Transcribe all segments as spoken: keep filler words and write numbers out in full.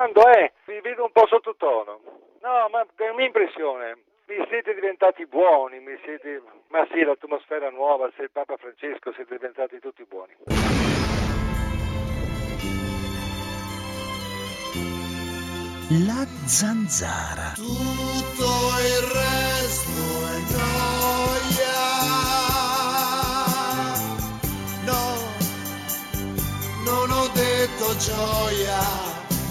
quando è, vi vedo un po' sottotono. No, ma è la mia impressione. Mi siete diventati buoni, mi siete... Ma sì, l'atmosfera nuova, se il Papa Francesco, siete diventati tutti buoni. La zanzara. Tutto il resto è gioia. No, non ho detto gioia.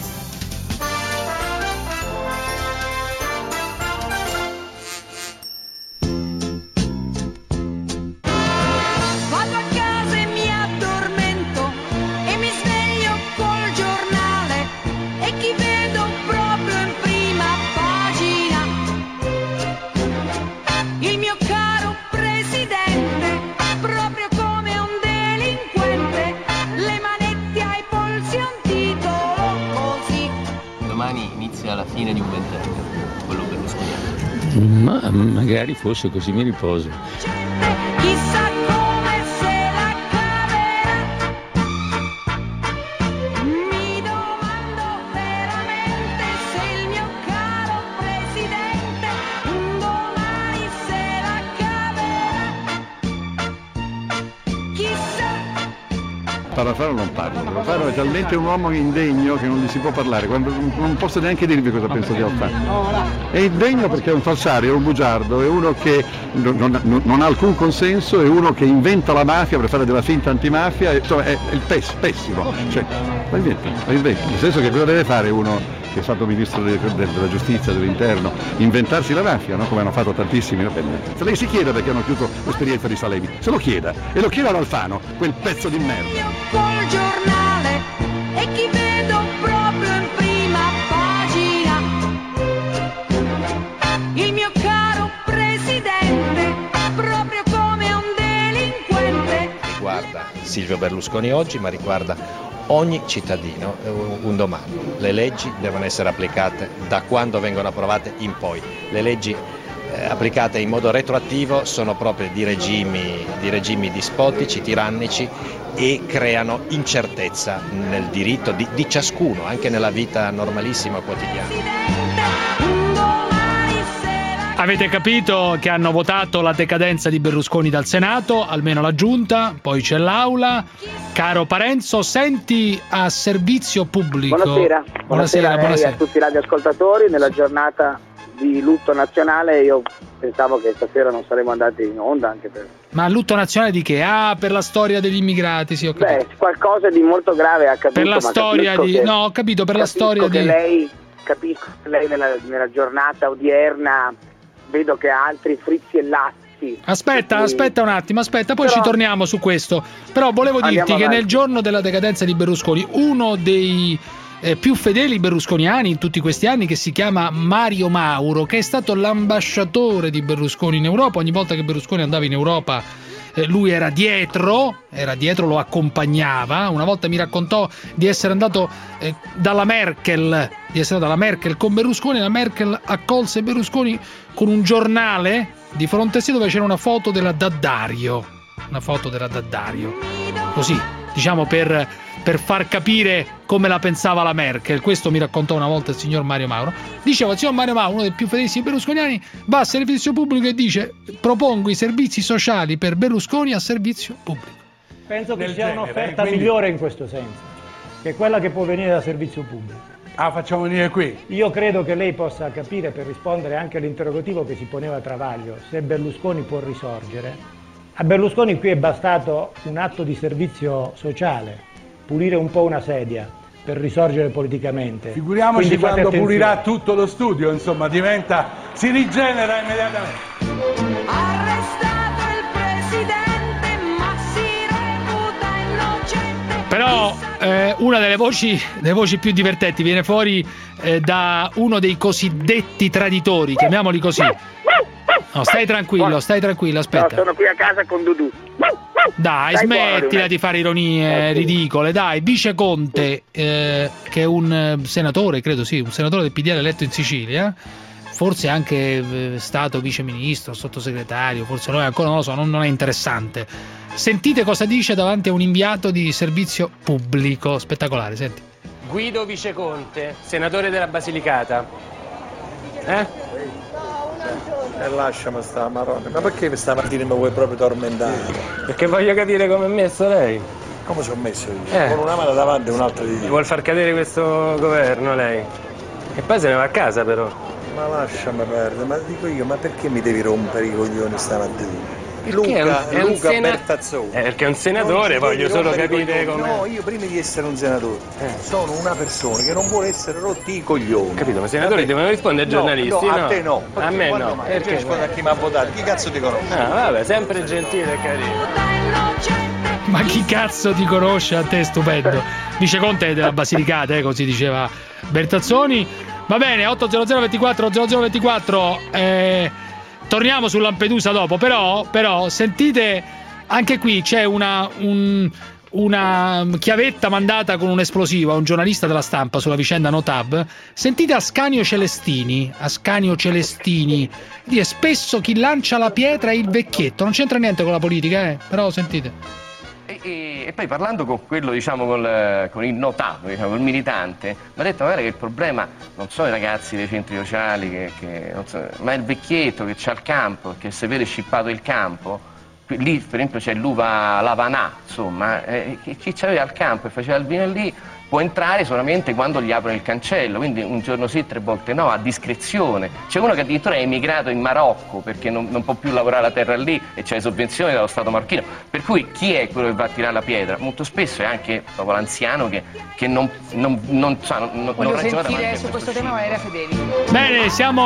Alla fine di un ventennio, quello berlusconiano. Ma magari fosse così, mi riposo. Chissà come se la caverà. Mi domando veramente se il mio caro presidente un domani se la caverà. Chissà. Parafaro non parla, Parafaro è talmente un uomo indegno che non gli si può parlare, quando non posso neanche dirvi cosa penso di Alfano. È indegno perché è un falsario, è un bugiardo, è uno che non, non, non ha alcun consenso, è uno che inventa la mafia per fare della finta antimafia, insomma è, è il pess, pessimo, cioè, la inventa, la inventa, nel senso che cosa deve fare uno che è stato ministro de, de, della giustizia, dell'interno, inventarsi la mafia, no? Come hanno fatto tantissimi. Se lei si chiede perché hanno chiuso l'esperienza di Salemi, se lo chieda, e lo chieda ad Alfano, quel pezzo di merda. Col giornale e chi vedo proprio in prima pagina il mio caro presidente proprio come un delinquente. Riguarda Silvio Berlusconi oggi, ma riguarda ogni cittadino un domani. Le leggi devono essere applicate da quando vengono approvate in poi. Le leggi eh, applicate in modo retroattivo sono proprio di regimi, di regimi dispotici, tirannici, e creano incertezza nel diritto di, di ciascuno, anche nella vita normalissima quotidiana. Avete capito che hanno votato la decadenza di Berlusconi dal Senato, almeno la Giunta, poi c'è l'Aula. Caro Parenzo, senti a servizio pubblico. Buonasera, buonasera, buonasera, buonasera. A tutti i radioascoltatori. Nella giornata di lutto nazionale io pensavo che stasera non saremmo andati in onda anche per... Ma lutto nazionale di che? Ah, per la storia degli immigrati, sì, ho capito. Beh, qualcosa di molto grave è accaduto. Per la storia di... Che... No, ho capito, per la storia che di... lei, capisco che lei nella, nella giornata odierna vedo che ha altri frizzi e latti. Aspetta, quindi... aspetta un attimo, aspetta, poi Però... ci torniamo su questo. Però volevo dirti Andiamo che avanti. Nel giorno della decadenza di Berlusconi, uno dei eh, più fedeli berlusconiani in tutti questi anni, che si chiama Mario Mauro, che è stato l'ambasciatore di Berlusconi in Europa, ogni volta che Berlusconi andava in Europa eh, lui era dietro, era dietro, lo accompagnava. Una volta mi raccontò di essere andato eh, dalla Merkel, di essere andato dalla Merkel con Berlusconi, la Merkel accolse Berlusconi con un giornale di fronte a sé dove c'era una foto della D'Addario, una foto della D'Addario, così, diciamo, per, per far capire come la pensava la Merkel. Questo mi raccontò una volta il signor Mario Mauro. Diceva il signor Mario Mauro, uno dei più fedelissimi berlusconiani, va a servizio pubblico e dice: propongo i servizi sociali per Berlusconi a servizio pubblico. Penso che Del sia genere, un'offerta quindi... migliore in questo senso, che è quella che può venire da servizio pubblico. Ah, facciamo venire qui. Io credo che lei possa capire, per rispondere anche all'interrogativo che si poneva Travaglio, se Berlusconi può risorgere. A Berlusconi qui è bastato un atto di servizio sociale, pulire un po' una sedia per risorgere politicamente. Figuriamoci Quindi quando attenzione. pulirà tutto lo studio, insomma, diventa, si rigenera immediatamente. Arrestato il presidente, ma si reputa innocente. Però eh, una delle voci, delle voci più divertenti viene fuori eh, da uno dei cosiddetti traditori, chiamiamoli così. No, stai tranquillo, stai tranquillo, aspetta. No, sono qui a casa con Dudu. Dai, Dai, smettila buono, di fare ironie eh, sì. ridicole, dai. Vice Conte, eh, che è un eh, senatore, credo sì, un senatore del P D L eletto in Sicilia, forse anche eh, stato vice ministro, sottosegretario, forse noi ancora non lo so, non, non è interessante. Sentite cosa dice davanti a un inviato di servizio pubblico, spettacolare, senti. Guido Viceconte, senatore della Basilicata. Eh? E lasciami sta marrone, ma perché mi stamattina mi vuoi proprio tormentare? Perché voglio capire come è messo lei. Come ci ho messo io? Eh. Con una mano davanti e un'altra di dietro. Vuol far cadere questo governo lei? E poi se ne va a casa però. Ma lasciami perdere, ma dico io, ma perché mi devi rompere i coglioni stamattina? Perché Luca, è un, è un Luca sena... Bertazzoni. Eh, perché è un senatore, voglio solo capire come. No, io prima di essere un senatore eh. sono una persona che non vuole essere rotti i coglioni. Capito, ma i senatori devono rispondere ai giornalisti, no? no? A te no. A me no. Mai? Perché rispondo a chi mi ha votato? Chi cazzo ti conosce? Ah, vabbè, sempre gentile e carino. Ma chi cazzo ti conosce a te, stupendo? Viceconte della Basilicata, eh, così diceva Bertazzoni. Va bene, otto zero zero ventiquattro zero zero ventiquattro, eh, torniamo su Lampedusa dopo, però, però sentite, anche qui c'è una, un, una chiavetta mandata con un esplosivo a un giornalista della Stampa sulla vicenda Notab. Sentite Ascanio Celestini, Ascanio Celestini, dire spesso chi lancia la pietra è il vecchietto, non c'entra niente con la politica, eh, però sentite. E, e, e poi parlando con quello, diciamo, col, con il notato, diciamo, col militante, mi ha detto magari che il problema non sono i ragazzi dei centri sociali, che, che, non so, ma è il vecchietto che c'ha il campo, che se vede scippato il campo, lì per esempio c'è l'uva Lavanà, insomma, eh, chi c'aveva il campo e faceva il vino lì può entrare solamente quando gli aprono il cancello, quindi un giorno sì, tre volte no, a discrezione. C'è uno che addirittura è emigrato in Marocco perché non, non può più lavorare la terra lì e c'è le sovvenzioni dallo Stato marocchino. Per cui chi è quello che va a tirare la pietra? Molto spesso è anche proprio l'anziano che, che non, non, non, non, non, Voglio non sentire su questo tema Valeria Fedeli. Bene,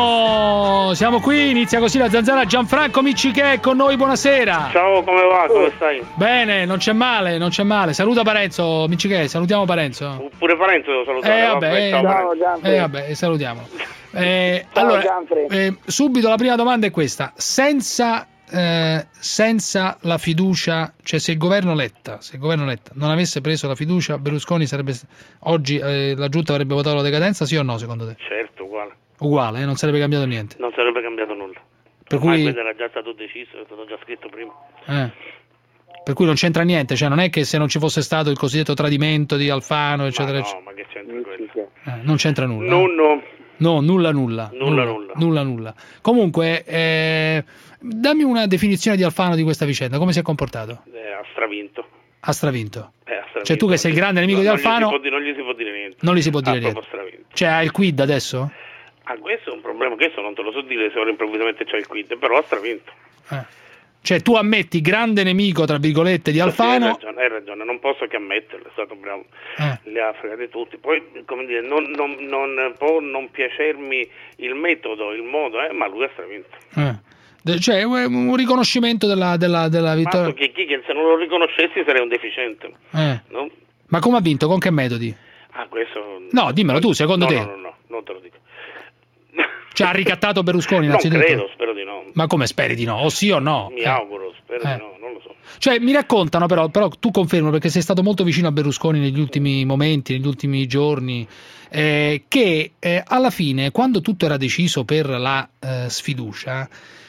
siamo, siamo qui, inizia così la Zanzara. Gianfranco Miccichè è con noi, buonasera. Ciao, come va? Come stai? Bene, non c'è male, non c'è male. Saluta Parenzo, Miccichè, salutiamo Parenzo. Pure Parenzo devo salutare. Eh vabbè, ciao, ciao Gianfranco. eh, vabbè, salutiamo. Eh, Ciao, allora, Gianfranco. eh, subito la prima domanda è questa. Senza, eh, senza la fiducia, cioè se il governo Letta, se il governo Letta non avesse preso la fiducia, Berlusconi sarebbe oggi eh, la giunta avrebbe votato la decadenza, sì o no, secondo te? Certo, uguale. Uguale, eh, non sarebbe cambiato niente. Non sarebbe cambiato nulla. Per Ormai cui quello era già stato deciso, è stato già scritto prima. eh. Per cui non c'entra niente, cioè non è che se non ci fosse stato il cosiddetto tradimento di Alfano, eccetera, ma no, eccetera. ma che c'entra quello? Eh, non c'entra nulla. No, eh. no. No, nulla, nulla. Nulla, nulla. Nulla, nulla. Comunque, eh, dammi una definizione di Alfano di questa vicenda. Come si è comportato? Eh, ha stravinto. Ha stravinto. Eh, ha stravinto. Cioè tu che sei il grande nemico No, di non gli si Alfano, può dire- non gli si può dire niente. non gli si può dire Ha niente. proprio stravinto. Cioè ha il quid adesso? Ah, questo è un problema, questo non te lo so dire se ora improvvisamente c'è il quid, però ha stravinto. Eh. Cioè tu ammetti grande nemico, tra virgolette, di Alfano. Hai ragione, hai ragione, non posso che ammetterlo, è stato bravo, Eh. li ha fregati tutti. Poi, come dire, non, non, non può non piacermi il metodo, il modo, eh, ma lui ha stravinto. Eh. De- Cioè un riconoscimento della, della, della vittoria. Ma che chi che se non lo riconoscessi sarei un deficiente, Eh. no? Ma come ha vinto? Con che metodi? Ah, questo... No, dimmelo tu, secondo no, te. No, no, no, non te lo dico. Cioè ha ricattato Berlusconi Non innanzitutto? credo, spero di no. Ma come speri di no? O sì o no? Mi Eh. auguro, spero Eh. di no, non lo so. Cioè mi raccontano però, però tu confermi perché sei stato molto vicino a Berlusconi negli ultimi momenti, negli ultimi giorni, eh, che eh, alla fine quando tutto era deciso per la eh, sfiducia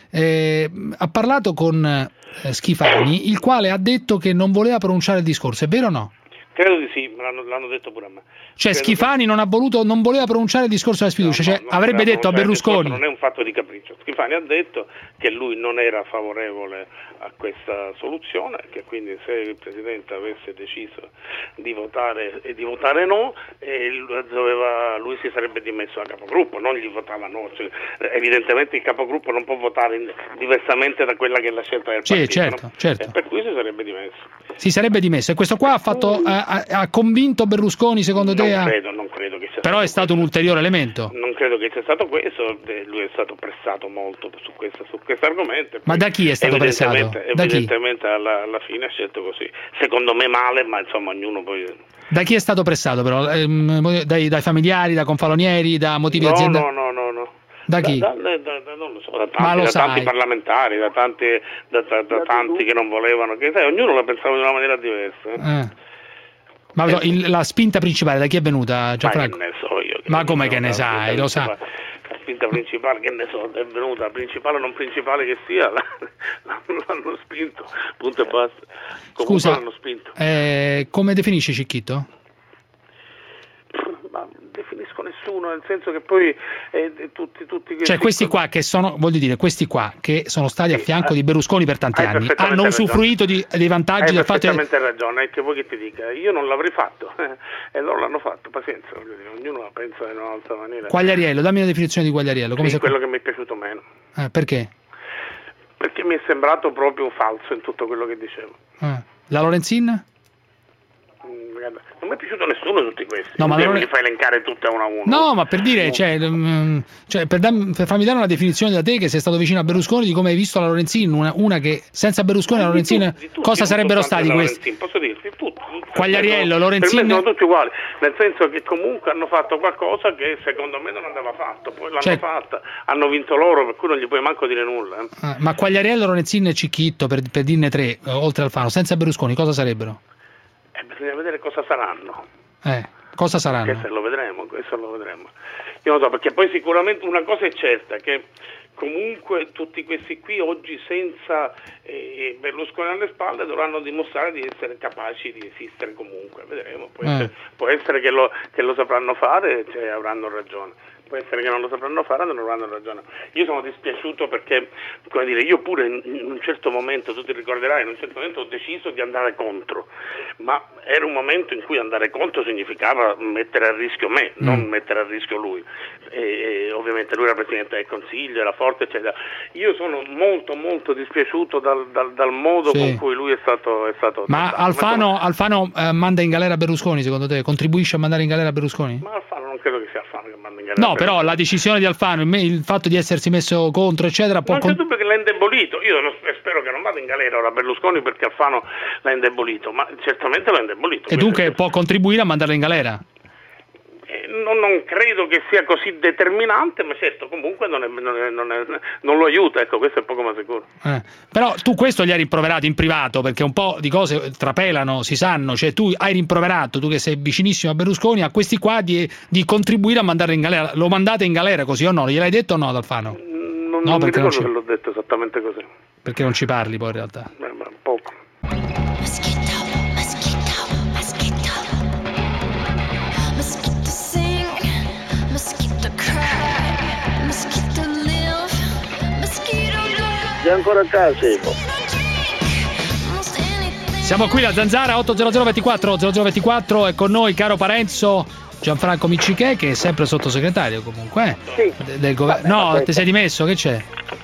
eh, ha parlato con eh, Schifani, il quale ha detto che non voleva pronunciare il discorso, è vero o no? Credo di sì, me l'hanno, l'hanno detto pure a me. Cioè Credo Schifani non ha voluto, non voleva pronunciare il discorso della sfiducia, No, cioè no, avrebbe non detto a era- Berlusconi. Non è un fatto di capriccio. Schifani ha detto che lui non era favorevole a questa soluzione, che quindi se il Presidente avesse deciso di votare e di votare no, eh, lui, doveva, lui si sarebbe dimesso da capogruppo, non gli votava no. Cioè, evidentemente il capogruppo non può votare in- diversamente da quella che è la scelta del Sì, partito. certo, no? certo. E per cui si sarebbe dimesso. Si sarebbe dimesso e questo qua ha, fatto, ha, ha- ha convinto Berlusconi secondo te? Non a- credo, non credo che sia Però è stato un ulteriore elemento. Non credo che sia stato questo, eh, lui è stato pressato molto su questo, su questo argomento. Ma da chi è stato pressato? Evidentemente, Da chi? evidentemente alla, alla fine ha scelto così. Secondo me male, ma insomma ognuno poi... Da chi è stato pressato però? Ehm, dai, dai familiari, da confalonieri, da motivi No, aziendali? no, no, no, no. Da chi? Da, da- da- da- non lo so, da Ma tanti, lo da sai. tanti parlamentari, da tanti, da, da- da tanti che non volevano, che sai, ognuno la pensava in una maniera diversa. eh. Eh. Ma lo- il- la spinta principale da chi è venuta, Gianfranco? Ma che ne so io. Ma come che ne la sai? spinta Lo sa. principale- La spinta principale, che ne so, è venuta, principale o non principale che sia, la- l'hanno spinto, punto e basta. Comunque Scusa, l'hanno spinto. eh, come definisci Cicchitto? nessuno, nel senso che poi eh, tutti, tutti questi... Cioè questi qua che sono, voglio dire, questi qua che sono stati sì, a fianco eh, di Berlusconi per tanti anni, hanno usufruito di, dei vantaggi del fatto che... Hai perfettamente ragione, è che vuoi che ti dica, io non l'avrei fatto, eh, e loro l'hanno fatto, pazienza, voglio dire, ognuno la pensa in un'altra maniera. Quagliariello, dammi una definizione di Quagliariello. Come sì, se... quello che mi è piaciuto meno. Eh, perché? Perché mi è sembrato proprio falso in tutto quello che dicevo. Eh. La Lorenzin? Non mi è piaciuto nessuno di tutti questi, no, non ma devo non... li fai elencare tutte a uno a uno. No, ma per dire, cioè, um, cioè per, darmi, per farmi dare una definizione da te che sei stato vicino a Berlusconi di come hai visto la Lorenzin, una, una che senza Berlusconi la Lorenzin, di tu, di tutti, cosa sarebbero stati questi? Posso dirti, tutti. Quagliariello, Lorenzin... Per me sono tutti uguali, nel senso che comunque hanno fatto qualcosa che secondo me non andava fatto, poi l'hanno cioè... fatta, hanno vinto loro, per cui non gli puoi manco dire nulla. Eh. Ah, ma Quagliariello, Lorenzin e Cicchitto, per, per dirne tre, oltre Alfano, senza Berlusconi, cosa sarebbero? Eh, bisogna vedere cosa saranno. Eh, cosa saranno? Questo lo vedremo, questo lo vedremo. Io non so, perché poi sicuramente una cosa è certa, che comunque tutti questi qui oggi senza eh, Berlusconi alle spalle dovranno dimostrare di essere capaci di esistere comunque, vedremo, può, eh. essere, può essere che lo, che lo sapranno fare e cioè, avranno ragione. Può essere che non lo sapranno fare, non avranno ragione. Io sono dispiaciuto perché, come dire, io pure in, in un certo momento, tu ti ricorderai, in un certo momento ho deciso di andare contro, ma era un momento in cui andare contro significava mettere a rischio me, mm. non mettere a rischio lui. E, e ovviamente lui era Presidente del Consiglio, era forte, eccetera. Io sono molto molto dispiaciuto dal, dal, dal modo sì. con cui lui è stato... È stato ma trattato. Alfano, Alfano eh, manda in galera Berlusconi, secondo te? Contribuisce a mandare in galera Berlusconi? Ma Alfano non credo che sia Alfano che manda in galera. No, però la decisione di Alfano, il, il fatto di essersi messo contro, eccetera, può... Non c'è dubbio che l'ha indebolito. Io non, spero che non vada in galera ora Berlusconi perché Alfano l'ha indebolito, ma certamente l'ha indebolito. E dunque può contribuire a mandarlo in galera? Eh, non, non credo che sia così determinante, ma certo comunque non, è, non, è, non, è, non lo aiuta, ecco, questo è poco ma sicuro. Eh, però tu questo gli hai rimproverato in privato, perché un po' di cose trapelano, si sanno, cioè tu hai rimproverato, tu che sei vicinissimo a Berlusconi, a questi qua di, di contribuire a mandarlo in galera. Lo mandate in galera così o no? Gliel'hai detto o no ad Alfano? Non, no, non perché mi ricordo non ci... che l'ho detto esattamente così. Perché non ci parli poi in realtà? Eh, ma poco. Sei ancora a casa? Siamo qui la Zanzara otto zero zero ventiquattro zero zero ventiquattro e con noi caro Parenzo Gianfranco Miccichè che è sempre sottosegretario comunque eh? Sì. del governo. No, ti sei dimesso, che c'è?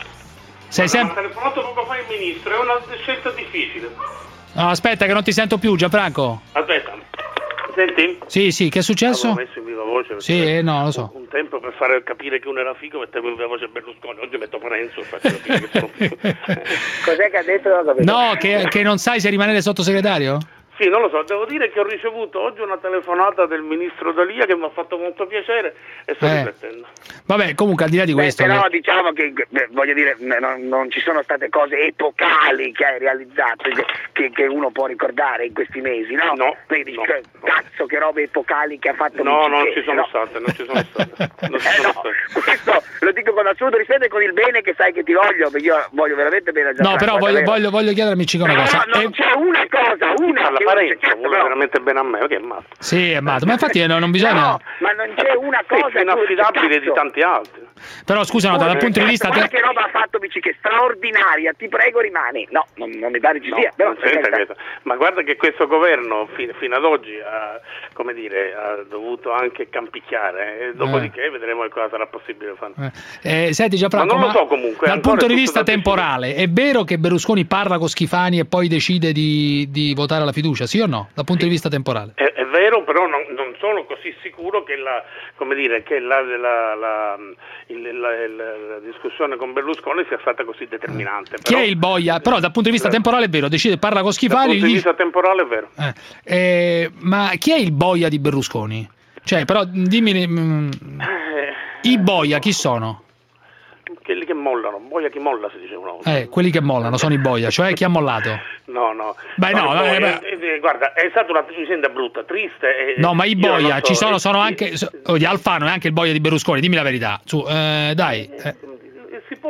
Sei sempre... Ha telefonato poco fa il ministro, è una scelta difficile. No, aspetta che non ti sento più Gianfranco. Aspetta. Senti? Sì, sì, che è successo? Avevo messo in viva voce. Sì, eh, no, lo so. Un, un tempo per fare capire che uno era figo mettevo in viva voce Berlusconi, oggi metto Parenzo e faccio capire che sono figo. Cos'è che ha detto? No, che, che non sai se rimanere sottosegretario? Sì, non lo so, devo dire che ho ricevuto oggi una telefonata del ministro D'Alia che mi ha fatto molto piacere e sto eh. riflettendo. Vabbè, comunque al di là di questo... Beh, però che... diciamo che, beh, voglio dire, non, non ci sono state cose epocali che hai realizzato, che, che uno può ricordare in questi mesi, no? No. Vedi, no, che, no. Cazzo, che robe epocali che ha fatto No, Miccichè, non ci sono no? state, non ci sono state. Non ci eh sono no, state. questo lo dico con assoluto rispetto e con il bene che sai che ti voglio, perché io voglio veramente bene a Gianfranco. No, però voglio, voglio, voglio chiedere a Miccichè una no, cosa. No, non e... c'è una cosa, una alla che Parenzo, certo, vuole no. veramente bene a me, che è matto. Sì, è matto, ma infatti non, non bisogna... No, ma non c'è una cosa... È inaffidabile di tanti altri. Però scusa, no, dal punto di vista... Guarda te... che roba ha fatto Miccichè, straordinaria, ti prego rimani. No, non, non mi pare ci no, sia. Però, ma guarda che questo governo fino, fino ad oggi ha, come dire, ha dovuto anche campicchiare, e dopodiché eh. vedremo cosa sarà possibile fare. Eh. Eh, senti Gianfranco, ma non lo so comunque. Dal punto di vista temporale, è vero che Berlusconi parla con Schifani e poi decide di, di votare la fiducia, sì o no? Dal punto sì. di vista temporale. È, è vero, però non, non sono così sicuro che la, come dire, che la, la, la, il, la, la, la discussione con Berlusconi sia stata così determinante. Chi però, è il boia? Però dal punto di vista temporale è vero, decide, parla con Schifani. Dal punto di gli... vista temporale è vero. Eh, eh, ma chi è il boia di Berlusconi? Cioè, però dimmi, mh, eh, i boia chi sono? Quelli che mollano, boia chi molla si dice una volta. Eh, quelli che mollano sono i boia, cioè chi ha mollato? No, no. Beh, no, no, eh, eh, eh, guarda, è stata una vicenda brutta, triste. Eh, no, ma i boia so, ci sono, eh, sono anche. Di Alfano è anche il boia di Berlusconi, dimmi la verità. Su, eh, dai. Eh. Si può pensare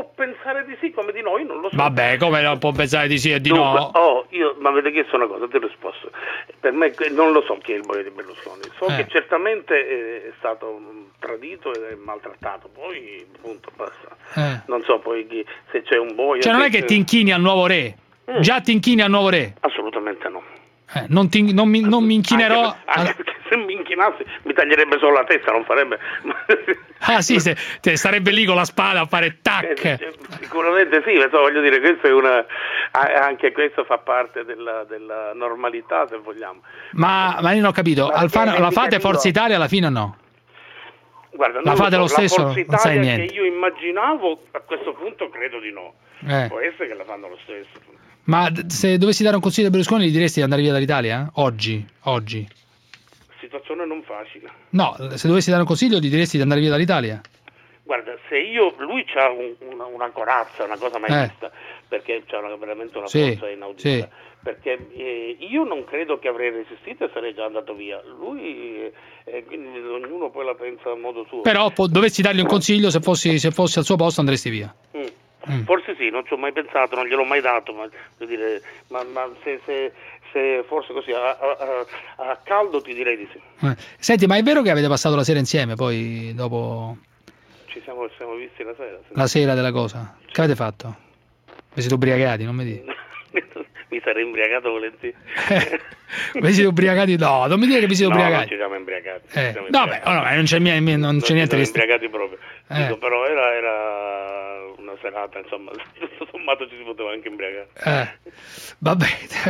pensare di sì come di no, io non lo so. Vabbè, come non può pensare di sì e di Dunque, no? Oh, io mi avete chiesto una cosa, ti ho risposto. Per me non lo so chi è il boia di Berlusconi, so Eh. che certamente è stato tradito e maltrattato, poi punto, basta. Eh. Non so poi chi, se c'è un boia. Cioè non se è che c'è- ti inchini al nuovo re? Mm. Già ti inchini al nuovo re? Assolutamente no. Eh, non, ti- non mi, non mi inchinerò... Anche, anche perché se mi inchinassi mi taglierebbe solo la testa, non farebbe... Ah sì, se, te starebbe lì con la spada a fare tac. Eh, Sicuramente sì, però voglio dire, questo è una, anche questo fa parte della, della normalità, se vogliamo. Ma, ma io non ho capito, Ma Alfano, che è la fate indicativo? Forza Italia alla fine o no? Guarda, non La fate so, lo stesso? La Forza Non sai Italia niente. che io immaginavo, a questo punto credo di no. Eh. Può essere che la fanno lo stesso. Ma d- se dovessi dare un consiglio a Berlusconi gli diresti di andare via dall'Italia? Oggi? Oggi? Situazione non facile. No, se dovessi dare un consiglio gli diresti di andare via dall'Italia? Guarda, se io, lui c'ha un- una, una corazza, una cosa mai Eh. vista, perché c'ha una- veramente una Sì, forza inaudita. sì. Perché eh, io non credo che avrei resistito e sarei già andato via. Lui, eh, eh, quindi ognuno poi la pensa a modo suo. Però po- dovessi dargli un consiglio, se fossi, se fossi al suo posto andresti via. Mm. Mm. Forse sì, non ci ho mai pensato, non gliel'ho mai dato, ma, voglio dire, ma, ma se, se, se forse così a, a- a- a caldo ti direi di sì. Eh. Senti, ma è vero che avete passato la sera insieme poi dopo Ci siamo, ci siamo visti la sera. sì. la sera della cosa? Che avete fatto? Vi siete ubriacati, non mi dite? Mi sarei imbriagato volentieri. Vi siete ubriacati? No, non mi dire che vi siete No, non ubriacati. ci siamo imbriagati. ci Eh. siamo No, imbriagati. beh, oh, no, non c'è, mia- non Non c'è ci niente siamo di st- imbriagati proprio. Eh. Dico, però era, era una serata, insomma, tutto sommato ci si poteva anche imbriagare. Eh, vabbè,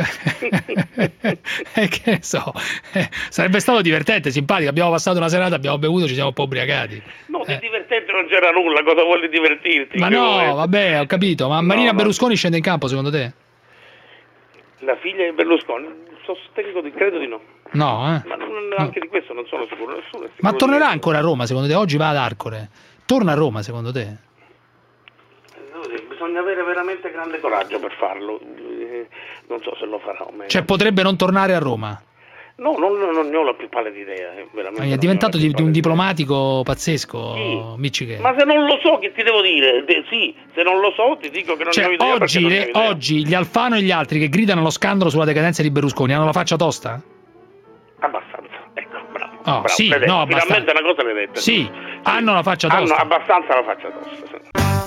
eh, che ne so, eh, sarebbe stato divertente, simpatico. Abbiamo passato una serata, abbiamo bevuto, ci siamo un po' ubriacati. No, di divertente non c'era nulla, cosa vuoi divertirti? Ma Che vuoi? no, vabbè, ho capito. Ma No, Marina no. Berlusconi scende in campo, secondo te? La figlia di Berlusconi? Sostengo di, credo di no. No, eh. Ma non- anche di questo non sono sicuro. Nessuno è sicuro Ma di tornerà questo. ancora a Roma, secondo te? Oggi va ad Arcore. Torna a Roma, secondo te? Devo dire, bisogna avere veramente grande coraggio per farlo. Eh, Non so se lo farà o meno. Cioè, potrebbe non tornare a Roma. No, non, non ne ho la più pallida idea. eh, veramente Ma è non diventato ne ho di, la di più un pallida diplomatico pazzesco, Sì. Micciche. idea. Ma se non lo so, che ti devo dire? De- sì, se non lo so ti dico che non ne Cioè, ho idea perché oggi, non ne ho le- idea. oggi gli Alfano e gli altri che gridano allo scandalo sulla decadenza di Berlusconi hanno la faccia tosta? Abbastanza, ecco, bravo. Oh, bravo. sì, l'hai detto. no, abbastanza. Finalmente una cosa l'hai detta. Sì, hanno la faccia Hanno tosta. abbastanza la faccia tosta. sì.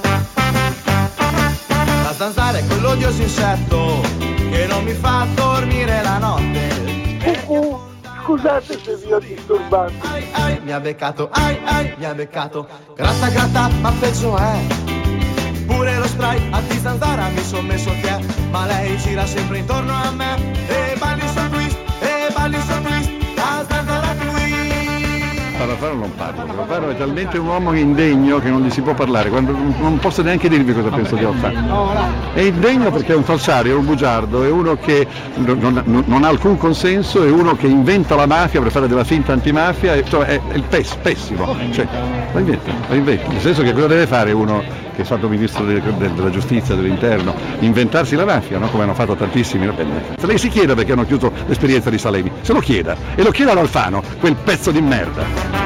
La zanzara è quell'odioso insetto che non mi fa dormire la notte. Scusate se vi ho disturbato. Ai, ai, mi ha beccato, ai, ai, mi ha beccato. Gratta, gratta, ma peggio è. Pure lo spray a di zanzara mi son messo che è. Ma lei gira sempre intorno a me. E balli sul twist, e balli sul twist. La zanzara twist. Alfano non parlo, Alfano è talmente un uomo indegno che non gli si può parlare, quando non posso neanche dirvi cosa penso di Alfano. È indegno perché è un falsario, è un bugiardo, è uno che non, non- non ha alcun consenso, è uno che inventa la mafia per fare della finta antimafia, è, cioè, è, è il pes, pessimo, cioè, la inventa, la inventa, nel senso che cosa deve fare uno che è stato ministro de- de- della giustizia, dell'interno, inventarsi la mafia, no? Come hanno fatto tantissimi. Se lei si chieda perché hanno chiuso l'esperienza di Salemi, se lo chieda, e lo chieda ad Alfano, quel pezzo di merda.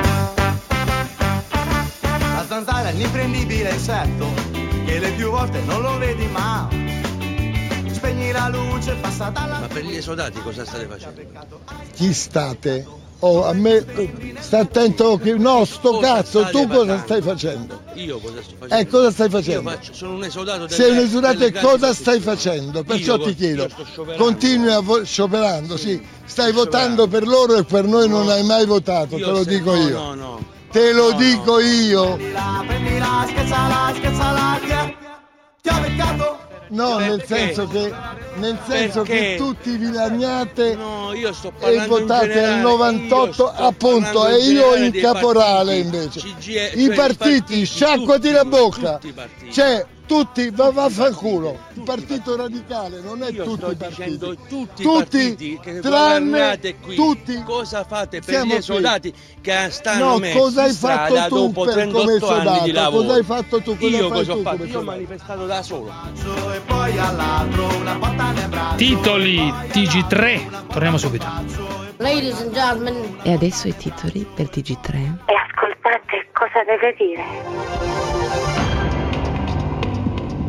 La zanzara è l'imprendibile insetto che le più volte non lo vedi mai. Spegni la luce, passa dalla... Ma per gli esodati cosa state facendo? Chi state? Oh, a me sta attento che no, sto Cosa cazzo, state tu cosa facendo? stai facendo? Io cosa sto facendo? Eh, cosa stai facendo? Io faccio, sono un esodato delle, Sei un esurato delle e grandi cosa istituzioni. stai facendo? Perciò Io ti co- chiedo, io sto scioperando. continui a vo- scioperando, sì, stai sto votando per loro e per noi non hai mai votato, Io te lo se- dico no, io. No, no. Te lo No, dico no. io. Prendila, prendila, scherzala, scherzala, ti ha, ti ha beccato. No, nel Perché? senso che nel senso Perché? che tutti vi lagnate No, io sto e parlando in votate generale, nel novantotto io sto appunto parlando e io generale in dei caporale partiti, invece. C G I, I cioè partiti, sciacquati tutti, la bocca. tutti i partiti. Cioè, tutti, va vaffanculo. Il partito radicale non è Io tutti sto i partiti. dicendo tutti, Tutti, i partiti che tranne governate qui, tutti. cosa fate per Siamo gli qui. esodati che stanno No, messi cosa hai in strada fatto tu dopo per come trentotto anni esodato? di lavoro? Cosa hai fatto tu? Cosa Io fai cosa ho tu fatto? come Io ho esodato? manifestato da solo. E poi all'altro una botta nel braccio. Titoli T G tre, torniamo subito. Ladies and gentlemen. E adesso i titoli per T G tre. E ascoltate cosa deve dire.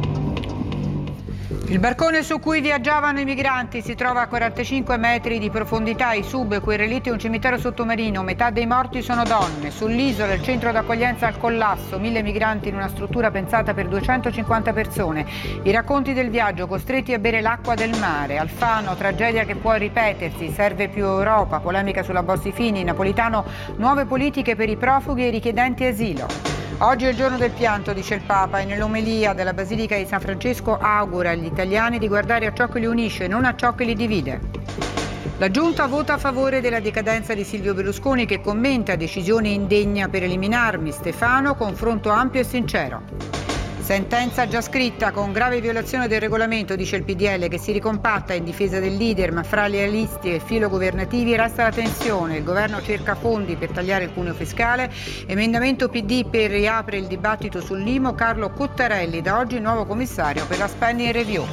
Il barcone su cui viaggiavano i migranti si trova a quarantacinque metri di profondità. I sub, cui relitti un cimitero sottomarino. Metà dei morti sono donne. Sull'isola il centro d'accoglienza al collasso. Mille migranti in una struttura pensata per duecentocinquanta persone. I racconti del viaggio, costretti a bere l'acqua del mare. Alfano, tragedia che può ripetersi. Serve più Europa. Polemica sulla Bossi-Fini. Napolitano, nuove politiche per i profughi e i richiedenti asilo. Oggi è il giorno del pianto, dice il Papa, e nell'omelia della Basilica di San Francesco augura agli italiani di guardare a ciò che li unisce, non a ciò che li divide. La Giunta vota a favore della decadenza di Silvio Berlusconi, che commenta decisione indegna per eliminarmi. Stefano, confronto ampio e sincero. Sentenza già scritta con grave violazione del regolamento, dice il P D L, che si ricompatta in difesa del leader, ma fra lealisti e filogovernativi resta la tensione. Il governo cerca fondi per tagliare il cuneo fiscale. Emendamento P D per riapre il dibattito sull'I M O. Carlo Cottarelli, da oggi nuovo commissario per la spending review.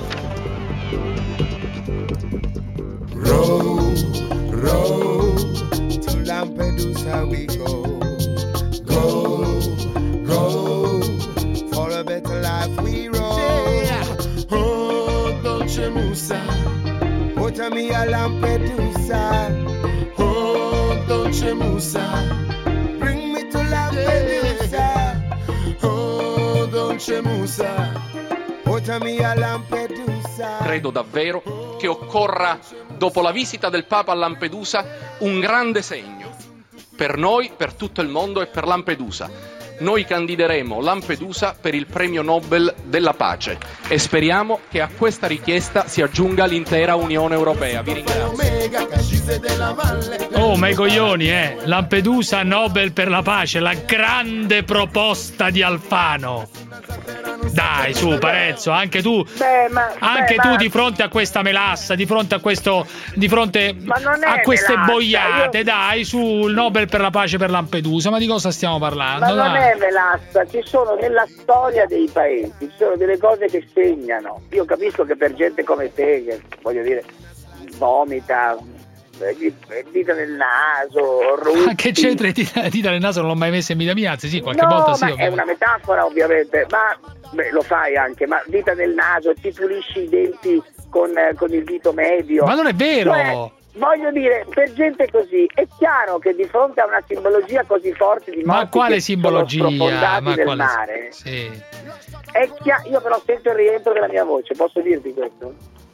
Row, row, to Lampedusa we go. Go, go, for a better life we roll. Yeah. Oh, dolce musa, portami a Lampedusa. Oh, dolce musa, bring me to Lampedusa. Oh, dolce musa, portami a Lampedusa. Credo davvero che occorra, dopo la visita del Papa a Lampedusa, un grande segno per noi, per tutto il mondo e per Lampedusa. Noi candideremo Lampedusa per il premio Nobel della pace e speriamo che a questa richiesta si aggiunga l'intera Unione Europea. Vi ringrazio. Oh, ma i coglioni, eh! Lampedusa, Nobel per la pace, la grande proposta di Alfano. Dai, su, Parenzo, anche tu, beh, ma, anche beh, tu ma... di fronte a questa melassa, di fronte a questo, di fronte a queste melassa, boiate, io... dai, sul Nobel per la pace per Lampedusa, ma di cosa stiamo parlando? Ma non dai. è melassa, ci sono nella storia dei paesi, ci sono delle cose che segnano. Io capisco che per gente come te, che voglio dire, vomita, dita nel naso, rutti. Ma che c'entra dita, dita nel naso? Non l'ho mai messa in vita mia, anzi sì, qualche no, volta sì. Ma è una metafora ovviamente, ma beh, lo fai anche, ma dita nel naso, ti pulisci i denti con, con il dito medio. Ma non è vero! Cioè, voglio dire, per gente così è chiaro che di fronte a una simbologia così forte di morti, ma quale simbologia? Ma nel quale... mare, sì. È chiaro, io però sento il rientro della mia voce, posso dirti questo?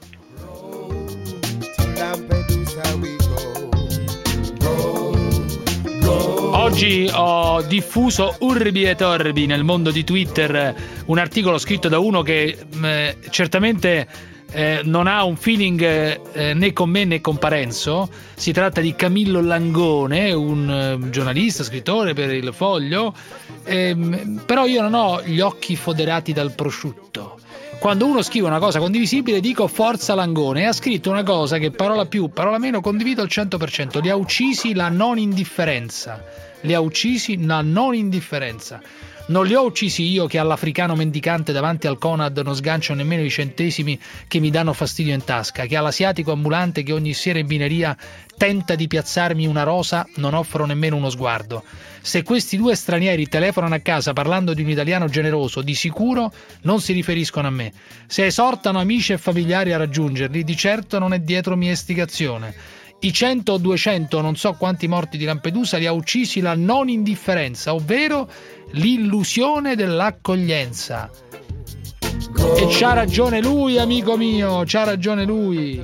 Oggi ho diffuso urbi e torbi nel mondo di Twitter un articolo scritto da uno che eh, certamente eh, non ha un feeling eh, né con me né con Parenzo. Si tratta di Camillo Langone, un eh, giornalista, scrittore per Il Foglio, eh, però io non ho gli occhi foderati dal prosciutto. Quando uno scrive una cosa condivisibile dico forza Langone, e ha scritto una cosa che parola più, parola meno condivido al cento per cento. Li ha uccisi la non indifferenza. Li ha uccisi la non indifferenza. Non li ho uccisi io che all'africano mendicante davanti al Conad non sgancio nemmeno i centesimi che mi danno fastidio in tasca, che all'asiatico ambulante che ogni sera in bineria tenta di piazzarmi una rosa non offro nemmeno uno sguardo. Se questi due stranieri telefonano a casa parlando di un italiano generoso, di sicuro non si riferiscono a me. Se esortano amici e familiari a raggiungerli, di certo non è dietro mia istigazione. I cento o duecento, non so quanti morti di Lampedusa, li ha uccisi la non indifferenza, ovvero l'illusione dell'accoglienza. E c'ha ragione lui, amico mio, c'ha ragione lui.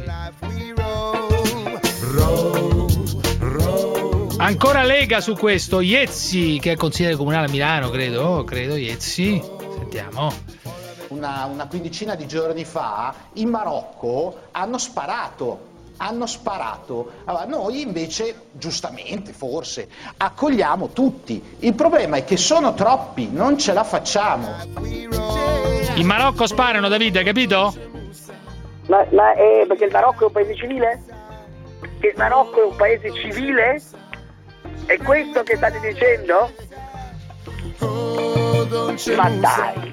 Ancora Lega su questo, Iezzi, che è consigliere comunale a Milano, credo, oh, credo Iezzi. Sentiamo. Una, una quindicina di giorni fa in Marocco hanno sparato. Hanno sparato. Allora, noi invece, giustamente, forse, accogliamo tutti. Il problema è che sono troppi, non ce la facciamo. In Marocco sparano, Davide, hai capito? Ma, ma è perché il Marocco è un paese civile? Che il Marocco è un paese civile? È questo che state dicendo? Ma dai!